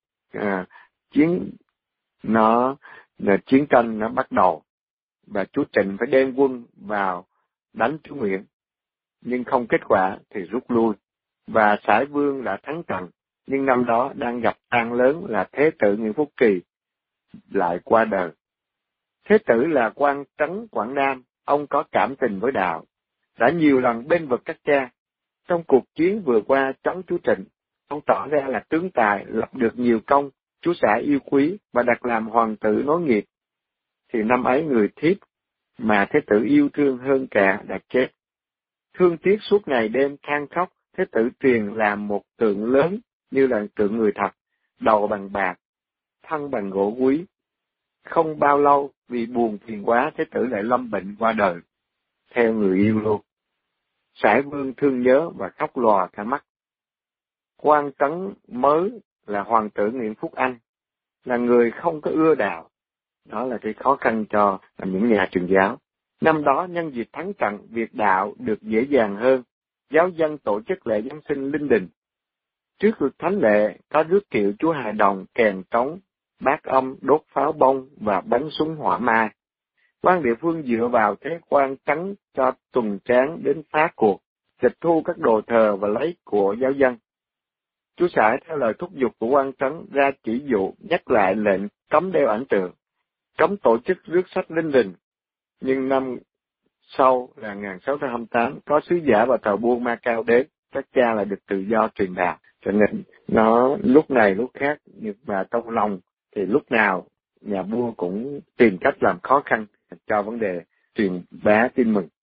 chiến tranh nó bắt đầu, và chúa Trịnh phải đem quân vào đánh chúa Nguyễn, nhưng không kết quả thì rút lui, và Sải Vương đã thắng trận. Nhưng năm đó đang gặp tan lớn là Thế tử Nguyễn Phúc Kỳ lại qua đời. Thế tử là quan trấn Quảng Nam, ông có cảm tình với đạo, đã nhiều lần bênh vực các cha. Trong cuộc chiến vừa qua chống chúa Trịnh, ông tỏ ra là tướng tài, lập được nhiều công, chúa xã yêu quý và đặt làm hoàng tử nối nghiệp. Thì năm ấy người thiếp mà Thế tử yêu thương hơn cả đã chết. Thương tiếc suốt ngày đêm than khóc, Thế tử truyền làm một tượng lớn như là tượng người thật, đầu bằng bạc, thân bằng gỗ quý. Không bao lâu vì buồn phiền quá, Thế tử lại lâm bệnh qua đời, theo người yêu luôn. Sải Vương thương nhớ và khóc lòa cả mắt. Quan trấn mới là hoàng tử Nguyễn Phúc Anh, là người không có ưa đạo. Đó là cái khó khăn cho những nhà truyền giáo. Năm đó nhân dịp thắng trận, việc đạo được dễ dàng hơn. Giáo dân tổ chức lễ Giáng sinh linh đình. Trước thánh lễ có rước kiệu chúa Hài Đồng, kèn trống, bát âm, đốt pháo bông và bắn súng hỏa mai. Quan địa phương dựa vào thế quan trấn cho tuần tráng đến phá cuộc, tịch thu các đồ thờ và lấy của giáo dân. Chúa Sải theo lời thúc giục của quan trấn ra chỉ dụ nhắc lại lệnh cấm đeo ảnh tượng, cấm tổ chức rước sách linh đình. Nhưng năm sau là 1628 có sứ giả và tàu buôn Macau đến, các cha lại được tự do truyền đạo. Cho nên nó lúc này lúc khác, nhưng mà trong lòng thì lúc nào nhà vua cũng tìm cách làm khó khăn cho vấn đề truyền bá tin mừng.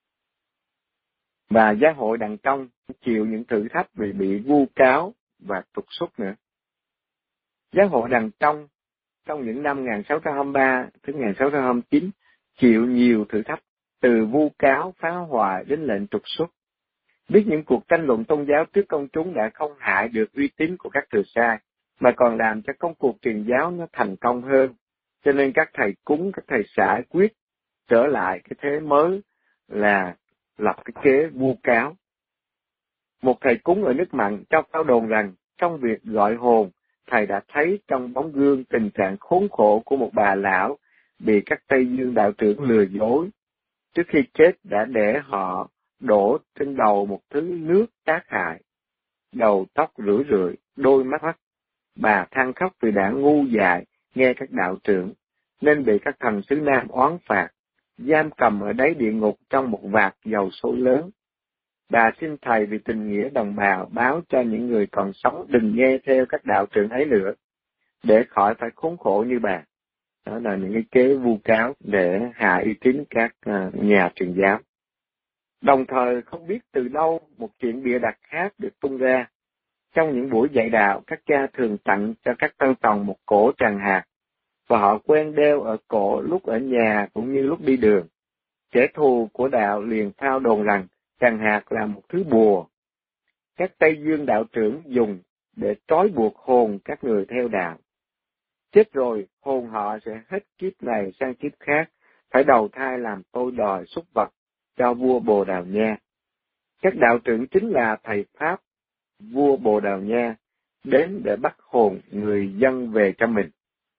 Và giáo hội đằng trong chịu những thử thách vì bị vu cáo và trục xuất nữa. Giáo hội đằng trong những năm 1623 đến 1629 chịu nhiều thử thách, từ vu cáo, phá hoại đến lệnh trục xuất. Biết những cuộc tranh luận tôn giáo trước công chúng đã không hại được uy tín của các thừa sai, mà còn làm cho công cuộc truyền giáo nó thành công hơn. Cho nên các thầy cúng, các thầy xã quyết trở lại cái thế mới là lập cái kế vu cáo. Một thầy cúng ở nước Mặn trong pháo đồn rằng trong việc gọi hồn, thầy đã thấy trong bóng gương tình trạng khốn khổ của một bà lão bị các Tây Dương đạo trưởng lừa dối. Trước khi chết đã để họ đổ trên đầu một thứ nước tác hại, đầu tóc rưỡi rượi, đôi mắt hắt. Bà than khóc vì đã ngu dại nghe các đạo trưởng, nên bị các thần xứ Nam oán phạt, giam cầm ở đáy địa ngục trong một vạc dầu sôi lớn. Bà xin thầy vì tình nghĩa đồng bào báo cho những người còn sống đừng nghe theo các đạo trưởng ấy nữa, để khỏi phải khốn khổ như bà. Đó là những cái kế vu cáo để hạ uy tín các nhà truyền giáo. Đồng thời không biết từ đâu một chuyện bịa đặt khác được tung ra. Trong những buổi dạy đạo, các cha thường tặng cho các tân tòng một cổ tràng hạt, và họ quen đeo ở cổ lúc ở nhà cũng như lúc đi đường. Kẻ thù của đạo liền thao đồn rằng tràng hạt là một thứ bùa. Các Tây Dương đạo trưởng dùng để trói buộc hồn các người theo đạo. Chết rồi, hồn họ sẽ hết kiếp này sang kiếp khác, phải đầu thai làm tôi đòi súc vật cho vua Bồ Đào Nha. Các đạo trưởng chính là thầy Pháp, vua Bồ Đào Nha, đến để bắt hồn người dân về cho mình.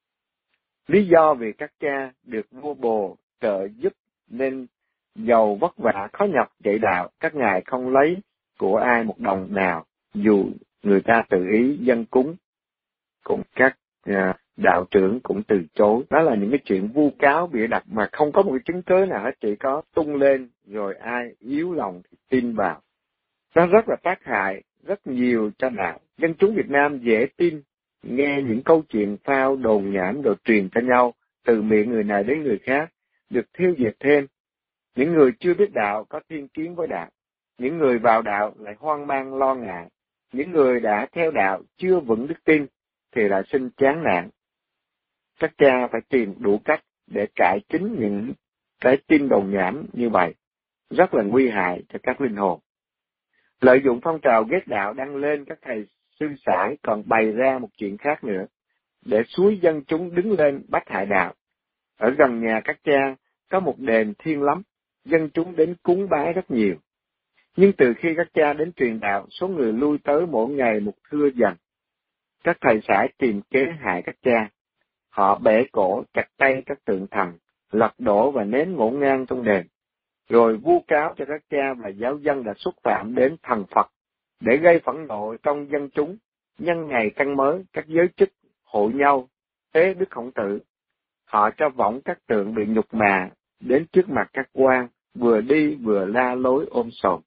Lý do vì các cha được vua Bồ trợ giúp nên giàu vất vả khó nhọc dạy đạo, các ngài không lấy của ai một đồng nào, dù người ta tự ý dâng cúng, cũng các đạo trưởng cũng từ chối. Đó là những cái chuyện vu cáo bịa đặt mà không có một cái chứng cớ nào hết, chỉ có tung lên rồi ai yếu lòng thì tin vào. Nó rất là tác hại rất nhiều cho đạo. Dân chúng Việt Nam dễ tin, nghe những câu chuyện phao đồn nhảm rồi truyền cho nhau từ miệng người này đến người khác, được thiêu diệt thêm. Những người chưa biết đạo có thiên kiến với đạo, những người vào đạo lại hoang mang lo ngại, những người đã theo đạo chưa vững đức tin thì lại sinh chán nản. Các cha phải tìm đủ cách để cải chính những cái tin đồn nhảm như vậy rất là nguy hại cho các linh hồn. Lợi dụng phong trào ghét đạo đang lên, các thầy sư sãi còn bày ra một chuyện khác nữa, để xúi dân chúng đứng lên bắt hại đạo. Ở gần nhà các cha có một đền thiêng lắm, dân chúng đến cúng bái rất nhiều. Nhưng từ khi các cha đến truyền đạo, số người lui tới mỗi ngày một thưa dần. Các thầy sãi tìm kế hại các cha. Họ bẻ cổ, chặt tay các tượng thần, lật đổ và ném ngổn ngang trong đền, rồi vu cáo cho các cha và giáo dân đã xúc phạm đến thần Phật, để gây phẫn nộ trong dân chúng. Nhân ngày căn mới, các giới chức hội nhau tế Đức Khổng Tử. Họ cho võng các tượng bị nhục mạ đến trước mặt các quan, vừa đi vừa la lối ôm sòm.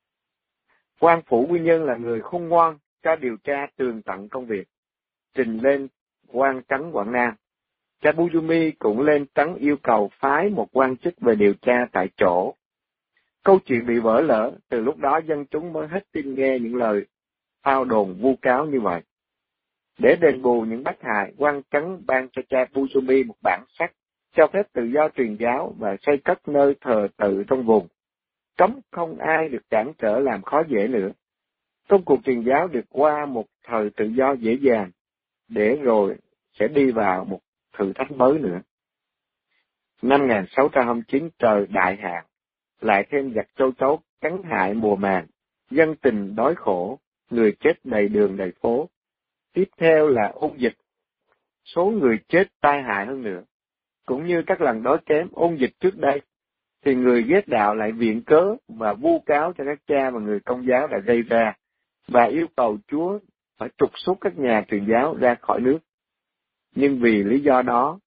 Quan phủ Quy Nhân là người khôn ngoan, cho điều tra tường tận công việc, trình lên quan trấn Quảng Nam. Cha Bujumi cũng lên trấn yêu cầu phái một quan chức về điều tra tại chỗ. Câu chuyện bị vỡ lỡ, từ lúc đó dân chúng mới hết tin nghe những lời phao đồn vu cáo như vậy. Để đền bù những bất hại, quan trấn ban cho cha Bujumi một bản sắc, cho phép tự do truyền giáo và xây cất nơi thờ tự trong vùng, cấm không ai được cản trở làm khó dễ nữa. Công cuộc truyền giáo được qua một thời tự do dễ dàng, để rồi sẽ đi vào một thử thách mới nữa. Năm 1629 trời đại hạn, lại thêm giặc châu chấu cắn hại mùa màng, dân tình đói khổ, người chết đầy đường đầy phố. Tiếp theo là ôn dịch, số người chết tai hại hơn nữa. Cũng như các lần đói kém ôn dịch trước đây, thì người ghét đạo lại viện cớ và vu cáo cho các cha và người Công giáo đã gây ra, và yêu cầu Chúa phải trục xuất các nhà truyền giáo ra khỏi nước. Nhưng vì lý do đó,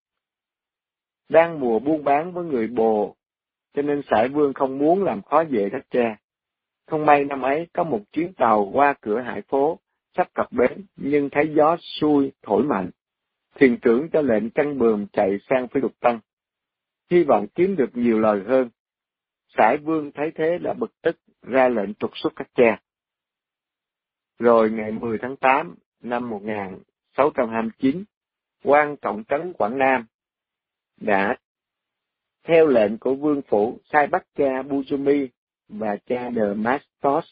đang mùa buôn bán với người Bồ, cho nên Sải Vương không muốn làm khó dễ các cha. Không may năm ấy có một chuyến tàu qua cửa Hải Phố, sắp cập bến, nhưng thấy gió xuôi thổi mạnh. Thuyền trưởng cho lệnh căng buồm chạy sang Phi Lục Tân, hy vọng kiếm được nhiều lời hơn. Sải Vương thấy thế đã bực tức, ra lệnh trục xuất các cha. Rồi ngày 10 tháng 8 năm 1629, quan trọng trấn Quảng Nam đã theo lệnh của vương phủ sai bắt cha Bujumi và cha De Mastos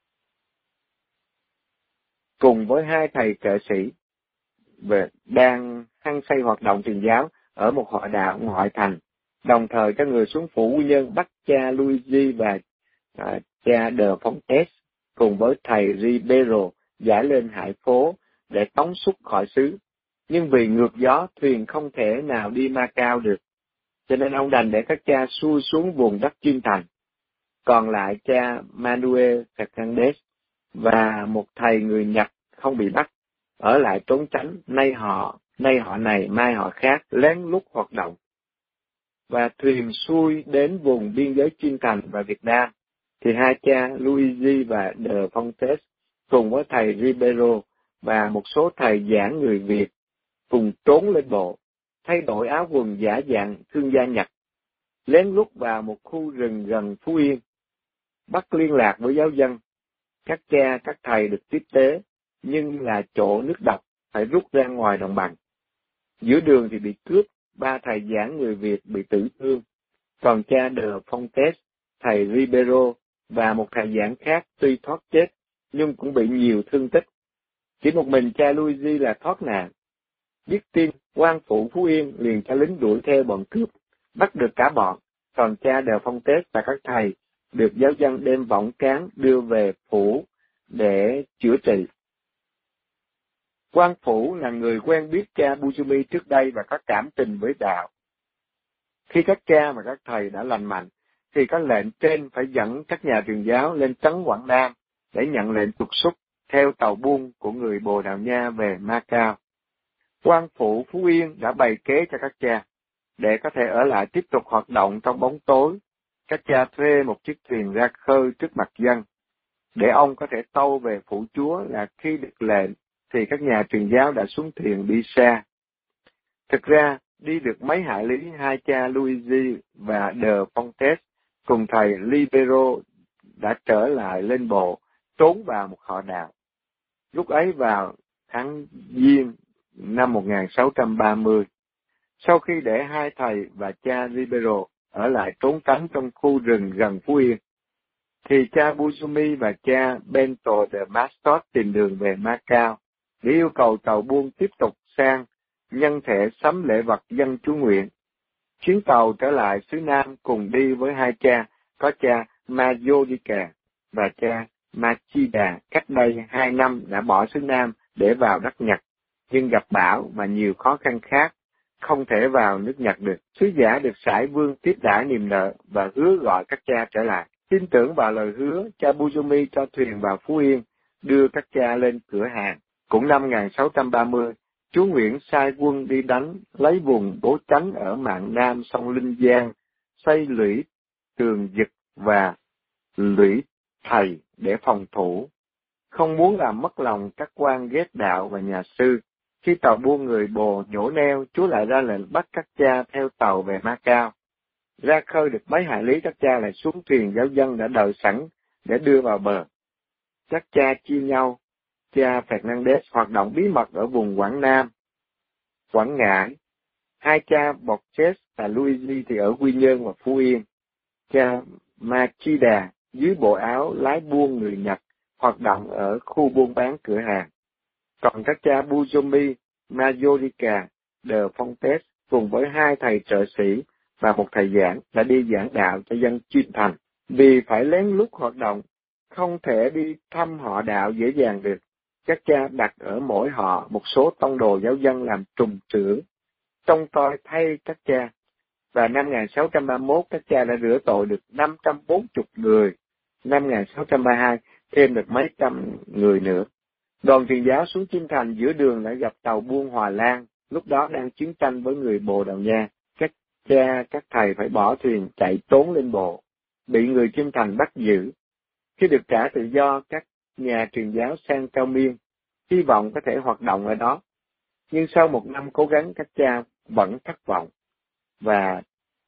cùng với hai thầy kệ sĩ đang hăng say hoạt động truyền giáo ở một họ đạo ngoại thành, đồng thời cho người xuống phủ Quy Nhơn bắt cha Luigi và cha De Fontes cùng với thầy Ribeiro giải lên Hải Phố để tống xuất khỏi xứ. Nhưng vì ngược gió, thuyền không thể nào đi Macao được, cho nên ông đành để các cha xuôi xuống vùng đất Chiên Thành. Còn lại cha Manuel Fernandez và một thầy người Nhật không bị bắt, ở lại trốn tránh, nay họ này, mai họ khác, lén lút hoạt động. Và thuyền xuôi đến vùng biên giới Chiên Thành và Việt Nam, thì hai cha Luigi và De Fontes cùng với thầy Ribeiro và một số thầy giảng người Việt cùng trốn lên bộ, thay đổi áo quần giả dạng thương gia Nhật, lén lút vào một khu rừng gần Phú Yên, bắt liên lạc với giáo dân. Các cha, các thầy được tiếp tế, nhưng là chỗ nước độc, phải rút ra ngoài đồng bằng. Giữa đường thì bị cướp, ba thầy giảng người Việt bị tử thương, còn cha De Fontes, thầy Ribeiro và một thầy giảng khác tuy thoát chết, nhưng cũng bị nhiều thương tích. Chỉ một mình cha Luigi là thoát nạn. Biết tin, quan phủ Phú Yên liền cho lính đuổi theo bọn cướp, bắt được cả bọn, còn cha De Fontes và các thầy được giáo dân đem võng cán đưa về phủ để chữa trị. Quan phủ là người quen biết cha Bujumi trước đây và có cảm tình với đạo. Khi các cha và các thầy đã lành mạnh, thì có lệnh trên phải dẫn các nhà truyền giáo lên trấn Quảng Nam để nhận lệnh trục xuất theo tàu buôn của người Bồ Đào Nha về Macao. Quan phủ Phú Yên đã bày kế cho các cha, để có thể ở lại tiếp tục hoạt động trong bóng tối. Các cha thuê một chiếc thuyền ra khơi trước mặt dân, để ông có thể tâu về phủ Chúa là khi được lệnh, thì các nhà truyền giáo đã xuống thuyền đi xa. Thực ra, đi được mấy hải lý, hai cha Luigi và De Fontes cùng thầy Libero đã trở lại lên bộ, trốn vào một họ đạo. Lúc ấy vào tháng Giêng năm 1630, sau khi để hai thầy và cha Libero ở lại trốn tránh trong khu rừng gần Phú Yên. Thì cha Buzumi và cha Bento de Mastot tìm đường về Macau để yêu cầu tàu buôn tiếp tục sang nhân thể sắm lễ vật dân chú nguyện. Chuyến tàu trở lại xứ Nam cùng đi với hai cha, có cha Mayodika và cha Machida cách đây 2 năm đã bỏ xứ Nam để vào đất Nhật, nhưng gặp bão và nhiều khó khăn khác, không thể vào nước Nhật được. Sứ giả được Sải Vương tiếp đãi niềm nợ và hứa gọi các cha trở lại. Tin tưởng vào lời hứa, cha Buzumi cho thuyền vào Phú Yên, đưa các cha lên cửa hàng. Cũng năm 1630, chúa Nguyễn sai quân đi đánh, lấy vùng bố tránh ở mạn nam sông Linh Giang, xây lũy tường dực và lũy thầy để phòng thủ. Không muốn làm mất lòng các quan ghét đạo và nhà sư, khi tàu buôn người Bồ nhổ neo, chúa lại ra lệnh bắt các cha theo tàu về Macau. Ra khơi được mấy hải lý, các cha lại xuống thuyền giáo dân đã đợi sẵn để đưa vào bờ. Các cha chia nhau, cha Fernandez hoạt động bí mật ở vùng Quảng Nam, Quảng Ngãi. Hai cha Borges và Luigi thì ở Quy Nhơn và Phú Yên. Cha Machida dưới bộ áo lái buôn người Nhật, hoạt động ở khu buôn bán cửa hàng. Còn các cha Buzumi, Mayodika, de Fontes cùng với hai thầy trợ sĩ và một thầy giảng đã đi giảng đạo cho dân Chiêm Thành. Vì phải lén lút hoạt động, không thể đi thăm họ đạo dễ dàng được. Các cha đặt ở mỗi họ một số tông đồ giáo dân làm trùm trưởng, trông coi thay các cha. Và năm 1631, các cha đã rửa tội được 540 người. Năm 1632, thêm được mấy trăm người nữa. Đoàn truyền giáo xuống Chiêm Thành giữa đường đã gặp tàu buôn Hòa Lan, lúc đó đang chiến tranh với người Bồ Đào Nha. Các cha, các thầy phải bỏ thuyền chạy trốn lên bộ, bị người Chiêm Thành bắt giữ. Khi được trả tự do, các nhà truyền giáo sang Cao Miên, hy vọng có thể hoạt động ở đó. Nhưng sau 1 năm cố gắng, các cha vẫn thất vọng và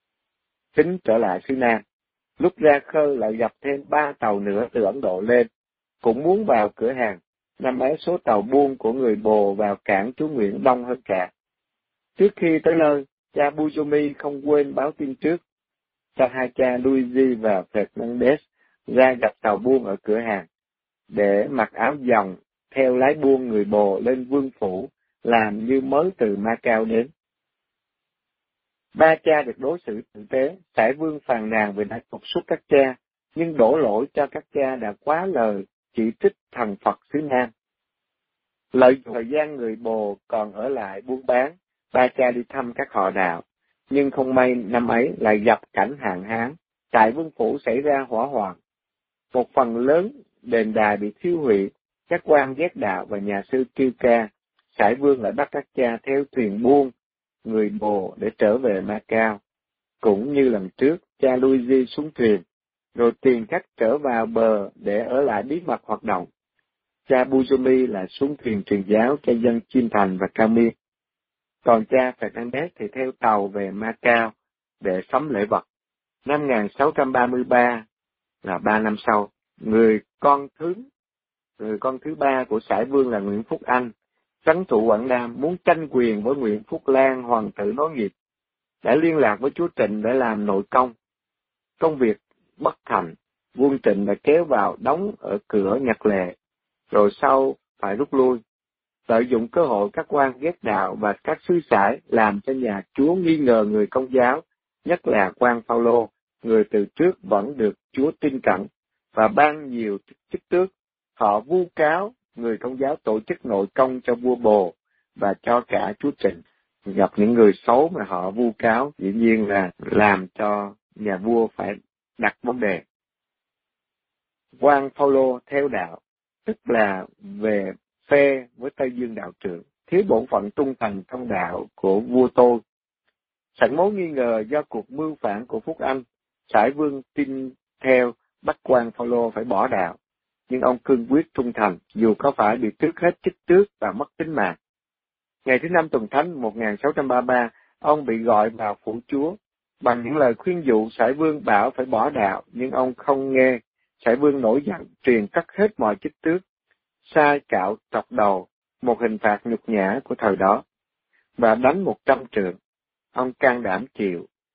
tính trở lại xứ Nam. Lúc ra khơi lại gặp thêm 3 tàu nữa từ Ấn Độ lên, cũng muốn vào cửa hàng. Năm ấy số tàu buôn của người Bồ vào cảng chúa Nguyễn đông hơn cả. Trước khi tới nơi, cha Buzumi không quên báo tin trước cho hai cha Luigi và Fernandez ra gặp tàu buôn ở cửa hàng, để mặc áo dòng theo lái buôn người Bồ lên vương phủ, làm như mới từ Macau đến. 3 cha được đối xử tử tế. Sải Vương phàn nàn vì đã trục xuất các cha, nhưng đổ lỗi cho các cha đã quá lời chỉ trích thần Phật xứ Nam. Lợi dụng thời gian người Bồ còn ở lại buôn bán, 3 cha đi thăm các họ đạo, nhưng không may năm ấy lại gặp cảnh hạn hán, tại vương phủ xảy ra hỏa hoạn. Một phần lớn đền đài bị thiêu hủy, các quan ghét đạo và nhà sư kêu ca. Sải Vương lại bắt các cha theo thuyền buôn người Bồ để trở về Macau. Cũng như lần trước, cha Luigi xuống thuyền, rồi tìm cách trở vào bờ để ở lại bí mật hoạt động. Cha Buzumi là xuống thuyền truyền giáo cho dân Chiêm Thành và Cao Miên. Còn cha Fernandez thì theo tàu về Macau để sắm lễ vật. Năm 1633 là 3 năm sau, người con thứ 3 của Sải Vương là Nguyễn Phúc Anh, trấn thủ Quảng Nam, muốn tranh quyền với Nguyễn Phúc Lan, hoàng tử nối nghiệp, đã liên lạc với chúa Trịnh để làm nội công. Công việc bất thành, quân Trịnh đã kéo vào đóng ở cửa Nhật Lệ, rồi sau phải rút lui. Lợi dụng cơ hội các quan ghét đạo và các sứ sải làm cho nhà chúa nghi ngờ người Công giáo, nhất là quan Phaolô, người từ trước vẫn được chúa tin cẩn, và ban nhiều chức tước. Họ vu cáo người Công giáo tổ chức nội công cho vua Bồ và cho cả chúa Trịnh. Gặp những người xấu mà họ vu cáo, dĩ nhiên là làm cho nhà vua phải đặt vấn đề. Quan Phaolô theo đạo, tức là về phe với Tây Dương đạo trưởng, thiếu bổn phận trung thành trong đạo của vua Tô. Sẵn mối nghi ngờ do cuộc mưu phản của Phúc Anh, Sải Vương tin theo bắt quan Phaolô phải bỏ đạo, nhưng ông cương quyết trung thành, dù có phải bị tước hết chức tước và mất tính mạng. Ngày thứ 5 tuần thánh 1633, ông bị gọi vào phủ chúa. Bằng những lời khuyên dụ, Sải Vương bảo phải bỏ đạo, nhưng ông không nghe. Sải Vương nổi giận, truyền cắt hết mọi chức tước, sai cạo trọc đầu, một hình phạt nhục nhã của thời đó, và đánh 100 trượng. Ông can đảm chịu,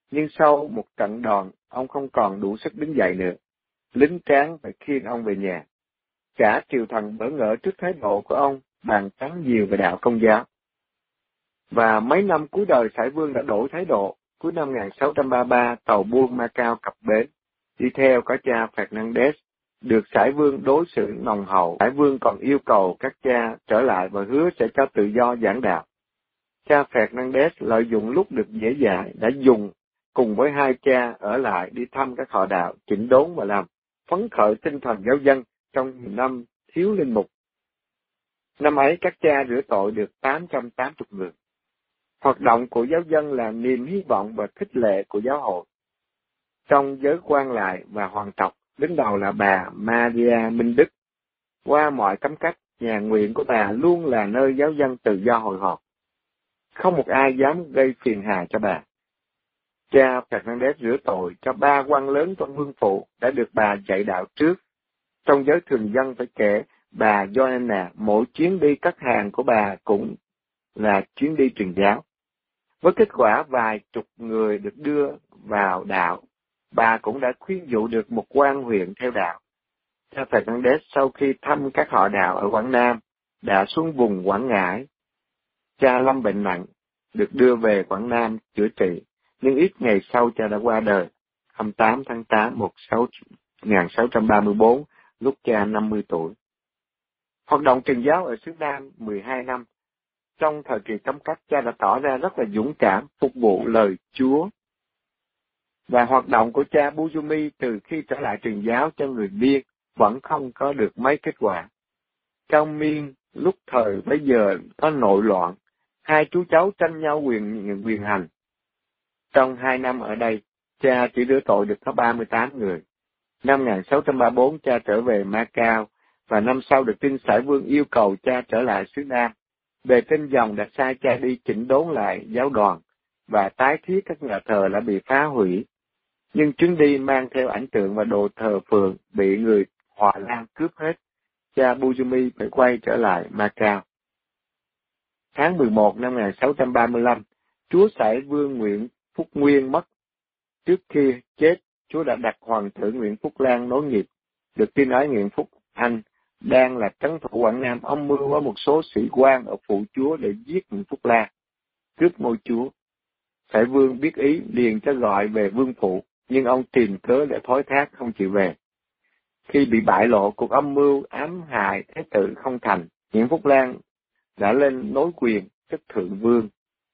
Nhưng sau một trận đòn, ông không còn đủ sức đứng dậy nữa. Lính tráng phải khiêng ông về nhà. Cả triều thần bỡ ngỡ trước thái độ của ông, bàn tán nhiều về đạo Công giáo. Và mấy năm cuối đời Sải Vương đã đổi thái độ. Cuối năm 1633, tàu buôn Macao cập bến, đi theo có cha Fernandez, được Sải Vương đối xử nồng hậu. Sải Vương còn yêu cầu các cha trở lại và hứa sẽ cho tự do giảng đạo. Cha Fernandez lợi dụng lúc được dễ dãi đã dùng cùng với hai cha ở lại đi thăm các họ đạo, chỉnh đốn và làm phấn khởi tinh thần giáo dân trong năm thiếu linh mục. Năm ấy các cha rửa tội được 880 người. Hoạt động của giáo dân là niềm hy vọng và khích lệ của giáo hội. Trong giới quan lại và hoàng tộc, đứng đầu là bà Maria Minh Đức. Qua mọi cấm cách, nhà nguyện của bà luôn là nơi giáo dân tự do hội họp. Không một ai dám gây phiền hà cho bà. Cha Fernandez rửa tội cho 3 quan lớn trong vương phủ đã được bà dạy đạo trước. Trong giới thường dân phải kể bà Joanna, mỗi chuyến đi cất hàng của bà cũng là chuyến đi truyền giáo. Với kết quả vài chục người được đưa vào đạo, bà cũng đã khuyên dụ được một quan huyện theo đạo. Cha Fernandez sau khi thăm các họ đạo ở Quảng Nam, đã xuống vùng Quảng Ngãi. Cha lâm bệnh nặng, được đưa về Quảng Nam chữa trị, nhưng ít ngày sau cha đã qua đời, 28 tháng 8 1634, lúc cha 50 tuổi. Hoạt động truyền giáo ở xứ Nam 12 năm. Trong thời kỳ cấm cách, cha đã tỏ ra rất là dũng cảm phục vụ lời Chúa. Và hoạt động của cha Bujumi từ khi trở lại truyền giáo cho người Biên vẫn không có được mấy kết quả. Trong Miên, lúc thời bấy giờ có nội loạn, hai chú cháu tranh nhau quyền hành. Trong 2 năm ở đây, cha chỉ rửa tội được có 38 người. Năm 1634, cha trở về Macau, và năm sau được tin Sải Vương yêu cầu cha trở lại xứ Nam. Về tin dòng đã sai cha đi chỉnh đốn lại giáo đoàn, và tái thiết các nhà thờ đã bị phá hủy. Nhưng chuyến đi mang theo ảnh tượng và đồ thờ phượng bị người Hòa Lan cướp hết. Cha Bujumi phải quay trở lại Macau. Tháng 11 năm 1635, Chúa Sải Vương Nguyễn Phúc Nguyên mất. Trước khi chết, Chúa đã đặt hoàng tử Nguyễn Phúc Lan nối nghiệp. Được tin ấy, Nguyễn Phúc Anh đang là trấn thủ Quảng Nam âm mưu với một số sĩ quan ở phụ Chúa để giết Nguyễn Phúc Lan, cướp ngôi Chúa. Sải Vương biết ý liền cho gọi về vương phủ, nhưng ông tìm cớ để thoái thác không chịu về. Khi bị bại lộ cuộc âm mưu ám hại Thái tử không thành, Nguyễn Phúc Lan đã lên nối quyền chức thượng vương.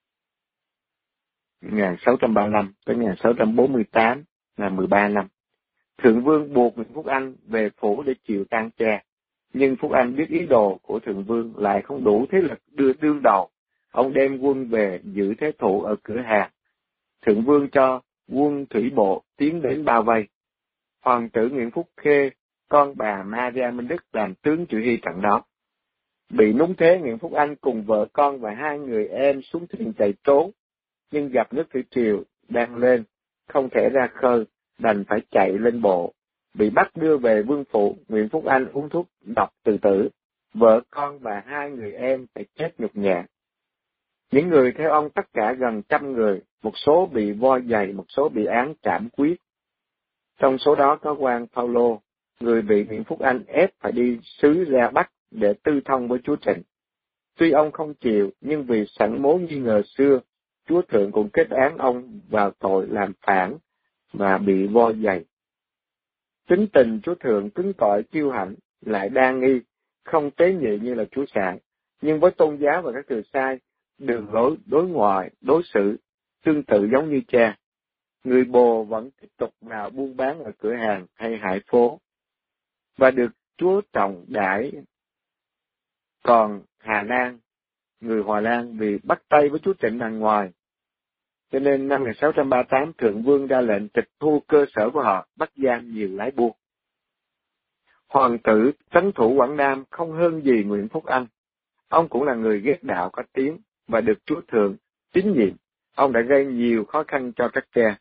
1635 tới 1648 là 13 năm. Thượng vương buộc Nguyễn Phúc Anh về phủ để chịu tang cha, nhưng Phúc Anh biết ý đồ của thượng vương lại không đủ thế lực đưa đương đầu. Ông đem quân về giữ thế thủ ở cửa hàng. Thượng vương cho quân thủy bộ tiến đến bao vây. Hoàng tử Nguyễn Phúc Khê, con bà Maria Minh Đức làm tướng chỉ huy trận đó. Bị núng thế, Nguyễn Phúc Anh cùng vợ con và 2 người em xuống thuyền chạy trốn, nhưng gặp nước thủy triều đang lên, không thể ra khơi, đành phải chạy lên bộ. Bị bắt đưa về vương phủ, Nguyễn Phúc Anh uống thuốc độc tự tử. Vợ con và 2 người em phải chết nhục nhã. Những người theo ông tất cả gần 100 người, một số bị voi giày, một số bị án trảm quyết. Trong số đó có quan Paulo, người bị Nguyễn Phúc Anh ép phải đi xứ ra Bắc để tư thông với Chúa Trịnh. Tuy ông không chịu, nhưng vì sẵn mối nghi ngờ xưa, Chúa Thượng cũng kết án ông vào tội làm phản và bị voi giày. Tính tình Chúa Thượng cứng cỏi kiêu hãnh, lại đa nghi, không tế nhị như là Chúa Sải, nhưng với tôn giáo và các từ sai, đường lối đối ngoại, đối xử, tương tự giống như cha. Người Bồ vẫn tiếp tục vào buôn bán ở cửa hàng hay hải phố, và được Chúa trọng đãi. Còn Hà Lan, người Hòa Lan vì bắt tay với Chúa Trịnh đằng ngoài, cho nên năm 1638 Thượng Vương ra lệnh tịch thu cơ sở của họ, bắt giam nhiều lái buôn. Hoàng tử trấn thủ Quảng Nam không hơn gì Nguyễn Phúc Anh. Ông cũng là người ghét đạo có tiếng và được Chúa Thượng tín nhiệm. Ông đã gây nhiều khó khăn cho các cha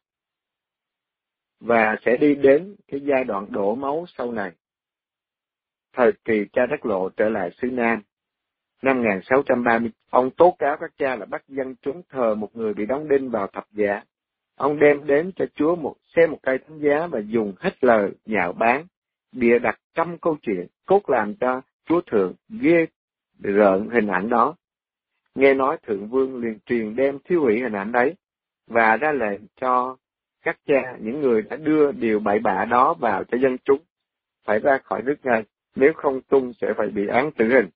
và sẽ đi đến cái giai đoạn đổ máu sau này. Thời kỳ cha Đắc Lộ trở lại xứ Nam. Năm 1630, ông tố cáo các cha là bắt dân chúng thờ một người bị đóng đinh vào thập giá. Ông đem đến cho Chúa xem một cây thánh giá và dùng hết lời nhạo báng, bịa đặt trăm câu chuyện, cốt làm cho Chúa Thượng ghê rợn hình ảnh đó. Nghe nói Thượng Vương liền truyền đem thiêu hủy hình ảnh đấy, và ra lệnh cho các cha, những người đã đưa điều bậy bạ đó vào cho dân chúng, phải ra khỏi nước ngay, nếu không tuân sẽ phải bị án tử hình.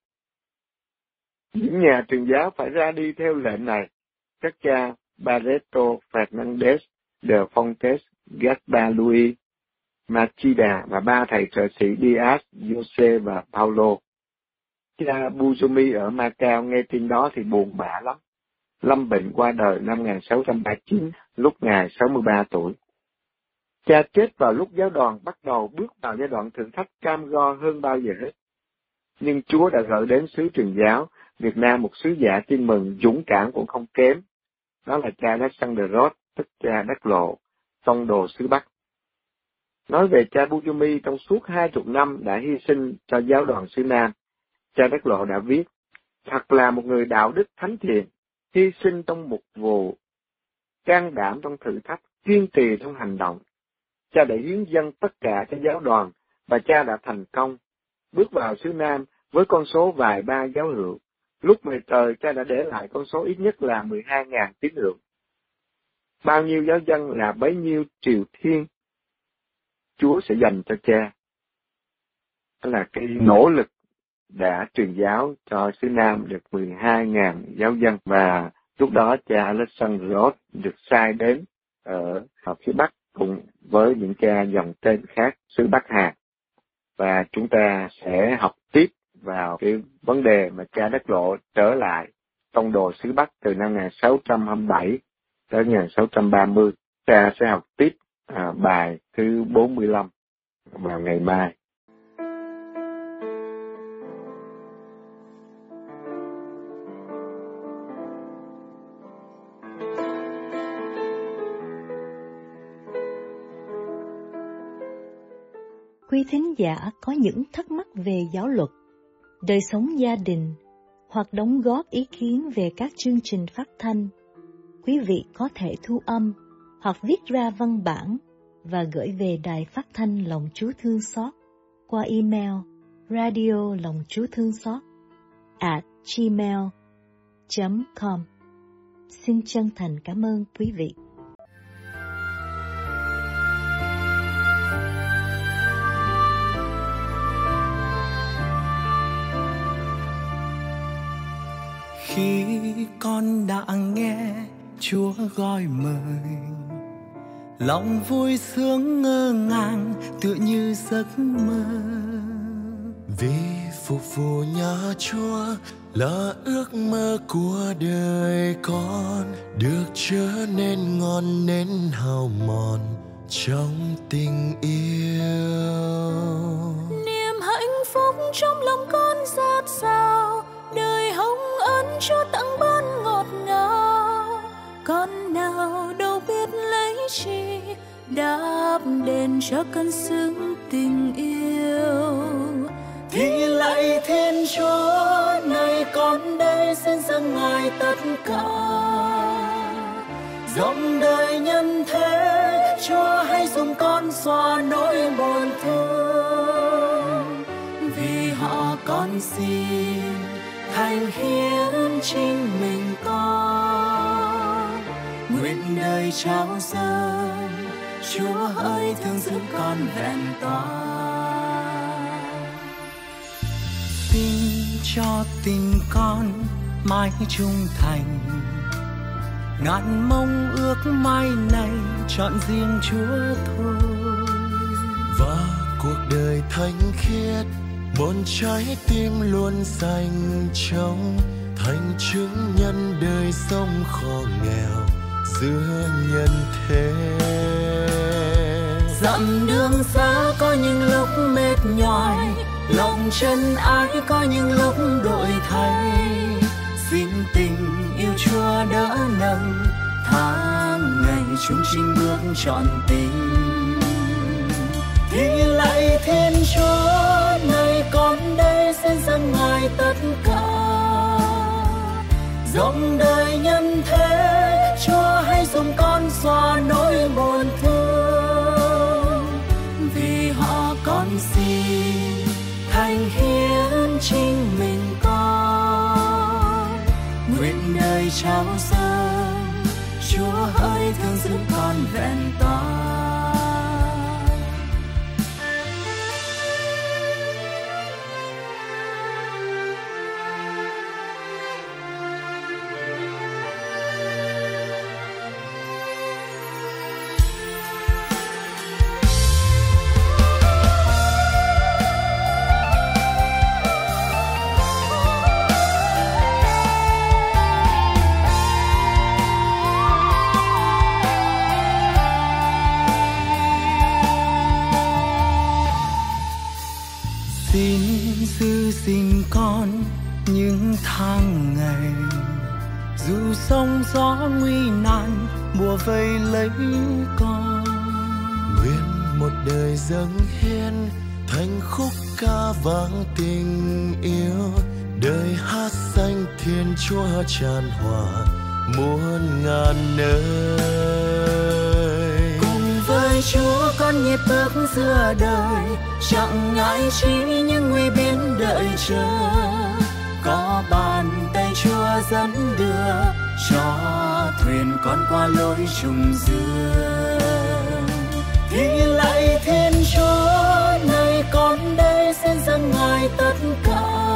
Những nhà truyền giáo phải ra đi theo lệnh này. Các cha Barreto, Fernandez, De Fontes, Gaspar Luis, Machida và ba thầy trợ sĩ Diaz, Jose và Paulo. Cha Buzumi ở Macau nghe tin đó thì buồn bã lắm. Lâm bệnh qua đời năm 1639, lúc ngài 63 tuổi. Cha chết vào lúc giáo đoàn bắt đầu bước vào giai đoạn thử thách cam go hơn bao giờ hết. Nhưng Chúa đã gửi đến xứ truyền giáo Việt Nam một sứ giả tin mừng dũng cảm cũng không kém. Đó là cha Alexander Roth, tức cha Đắc Lộ, tông đồ xứ Bắc. Nói về cha Buzumi, trong suốt 20 năm đã hy sinh cho giáo đoàn xứ Nam, cha Đắc Lộ đã viết: thật là một người đạo đức thánh thiện, hy sinh trong mục vụ, can đảm trong thử thách, kiên trì trong hành động. Cha đã hiến dâng tất cả cho giáo đoàn và cha đã thành công, bước vào xứ Nam với con số vài ba giáo hữu. Lúc về trời, cha đã để lại con số ít nhất là 12.000 tín hữu. Bao nhiêu giáo dân là bấy nhiêu triều thiên Chúa sẽ dành cho cha. Đó là cái nỗ lực đã truyền giáo cho xứ Nam được 12.000 giáo dân, và lúc đó cha Alexander Roth được sai đến ở phía Bắc cùng với những cha dòng tên khác xứ Bắc Hà. Và chúng ta sẽ học tiếp vào cái vấn đề mà cha Đắc Lộ trở lại tông đồ xứ Bắc từ năm 1627 tới 1630. Ta sẽ học tiếp bài thứ 45 vào ngày mai. Quý thính giả có những thắc mắc về giáo luật, đời sống gia đình hoặc đóng góp ý kiến về các chương trình phát thanh, quý vị có thể thu âm hoặc viết ra văn bản và gửi về Đài Phát thanh Lòng Chúa Thương Xót qua email radiolongchúa-thương-xót@gmail.com. Xin chân thành cảm ơn quý vị. Khi con đã nghe Chúa gọi mời, lòng vui sướng ngơ ngàng tựa như giấc mơ. Vì phục vụ nhà Chúa là ước mơ của đời con, được trở nên ngon nên hào mòn trong tình yêu. Niềm hạnh phúc trong lòng con dạt dào, đời hồng ân Chúa tặng ban ngọt ngào. Con nào đâu biết lấy chi đáp đền cho cơn sướng tình yêu. Thì lạy Thiên Chúa, này con đây xin dâng Ngài tất cả. Dòng đời nhân thế, Chúa hãy dùng con xóa nỗi buồn thương. Vì họ con xin thành hiến chính mình con, nguyện đời trao dâng. Chúa ơi thương giữ con vẹn toàn. Xin cho tình con mãi trung thành, ngàn mong ước mai này chọn riêng Chúa thôi. Và cuộc đời thanh khiết, một trái tim luôn dành trong, thành chứng nhân đời sống khó nghèo giữa nhân thế. Dặm đường xa có những lúc mệt nhòi, lòng chân ái có những lúc đổi thay. Xin tình yêu Chúa đỡ nâng, tháng ngày chúng chinh bước trọn tình. Thì lạy Thiên Chúa, này con đây xin dâng Ngài tất cả. Dòng đời nhân thế, Chúa hãy dùng con xóa nỗi thành hiến chính mình con. Nguyện đời trao dâng, Chúa hỡi thương giữ con vẹn toàn. Xin con những tháng ngày, dù sóng gió nguy nan bùa vây lấy con. Nguyện một đời dâng hiến thành khúc ca vang tình yêu, đời hát danh Thiên Chúa tràn hòa muôn ngàn nơi. Cùng với Chúa con nhịp bước giữa đời, chẳng ngại chi những nguy biến đợi chờ. Có bàn tay Chúa dẫn đưa, cho thuyền con qua lối trùng dương. Thì lạy Thiên Chúa, này con đây xin dâng Ngài tất cả.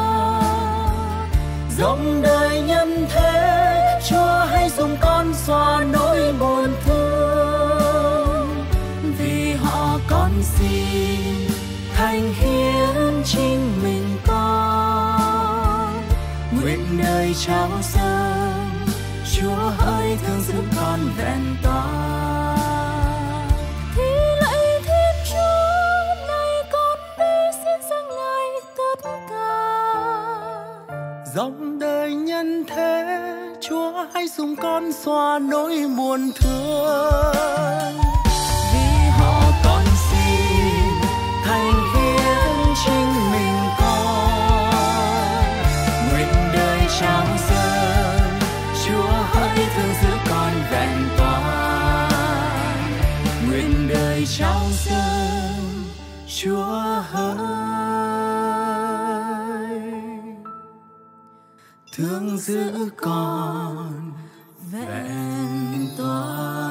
Dòng đời nhân thế, Chúa hãy dùng con xóa nỗi buồn thương. Vì họ con xin thành hiến chính mình con. Nguyện đời trao dâng, Chúa hỡi thương giữ con vẹn toàn. Thì lạy Thiên Chúa, này con đây xin dâng Ngài tất cả. Dòng đời nhân thế, Chúa hãy dùng con xóa nỗi buồn thương. Vì họ con xin thành hiến chính mình con. Nguyện đời trao dâng, Chúa hỡi thương giữ con vẹn toàn. Nguyện đời trao dâng, Chúa hỡi thương giữ con vẹn toàn.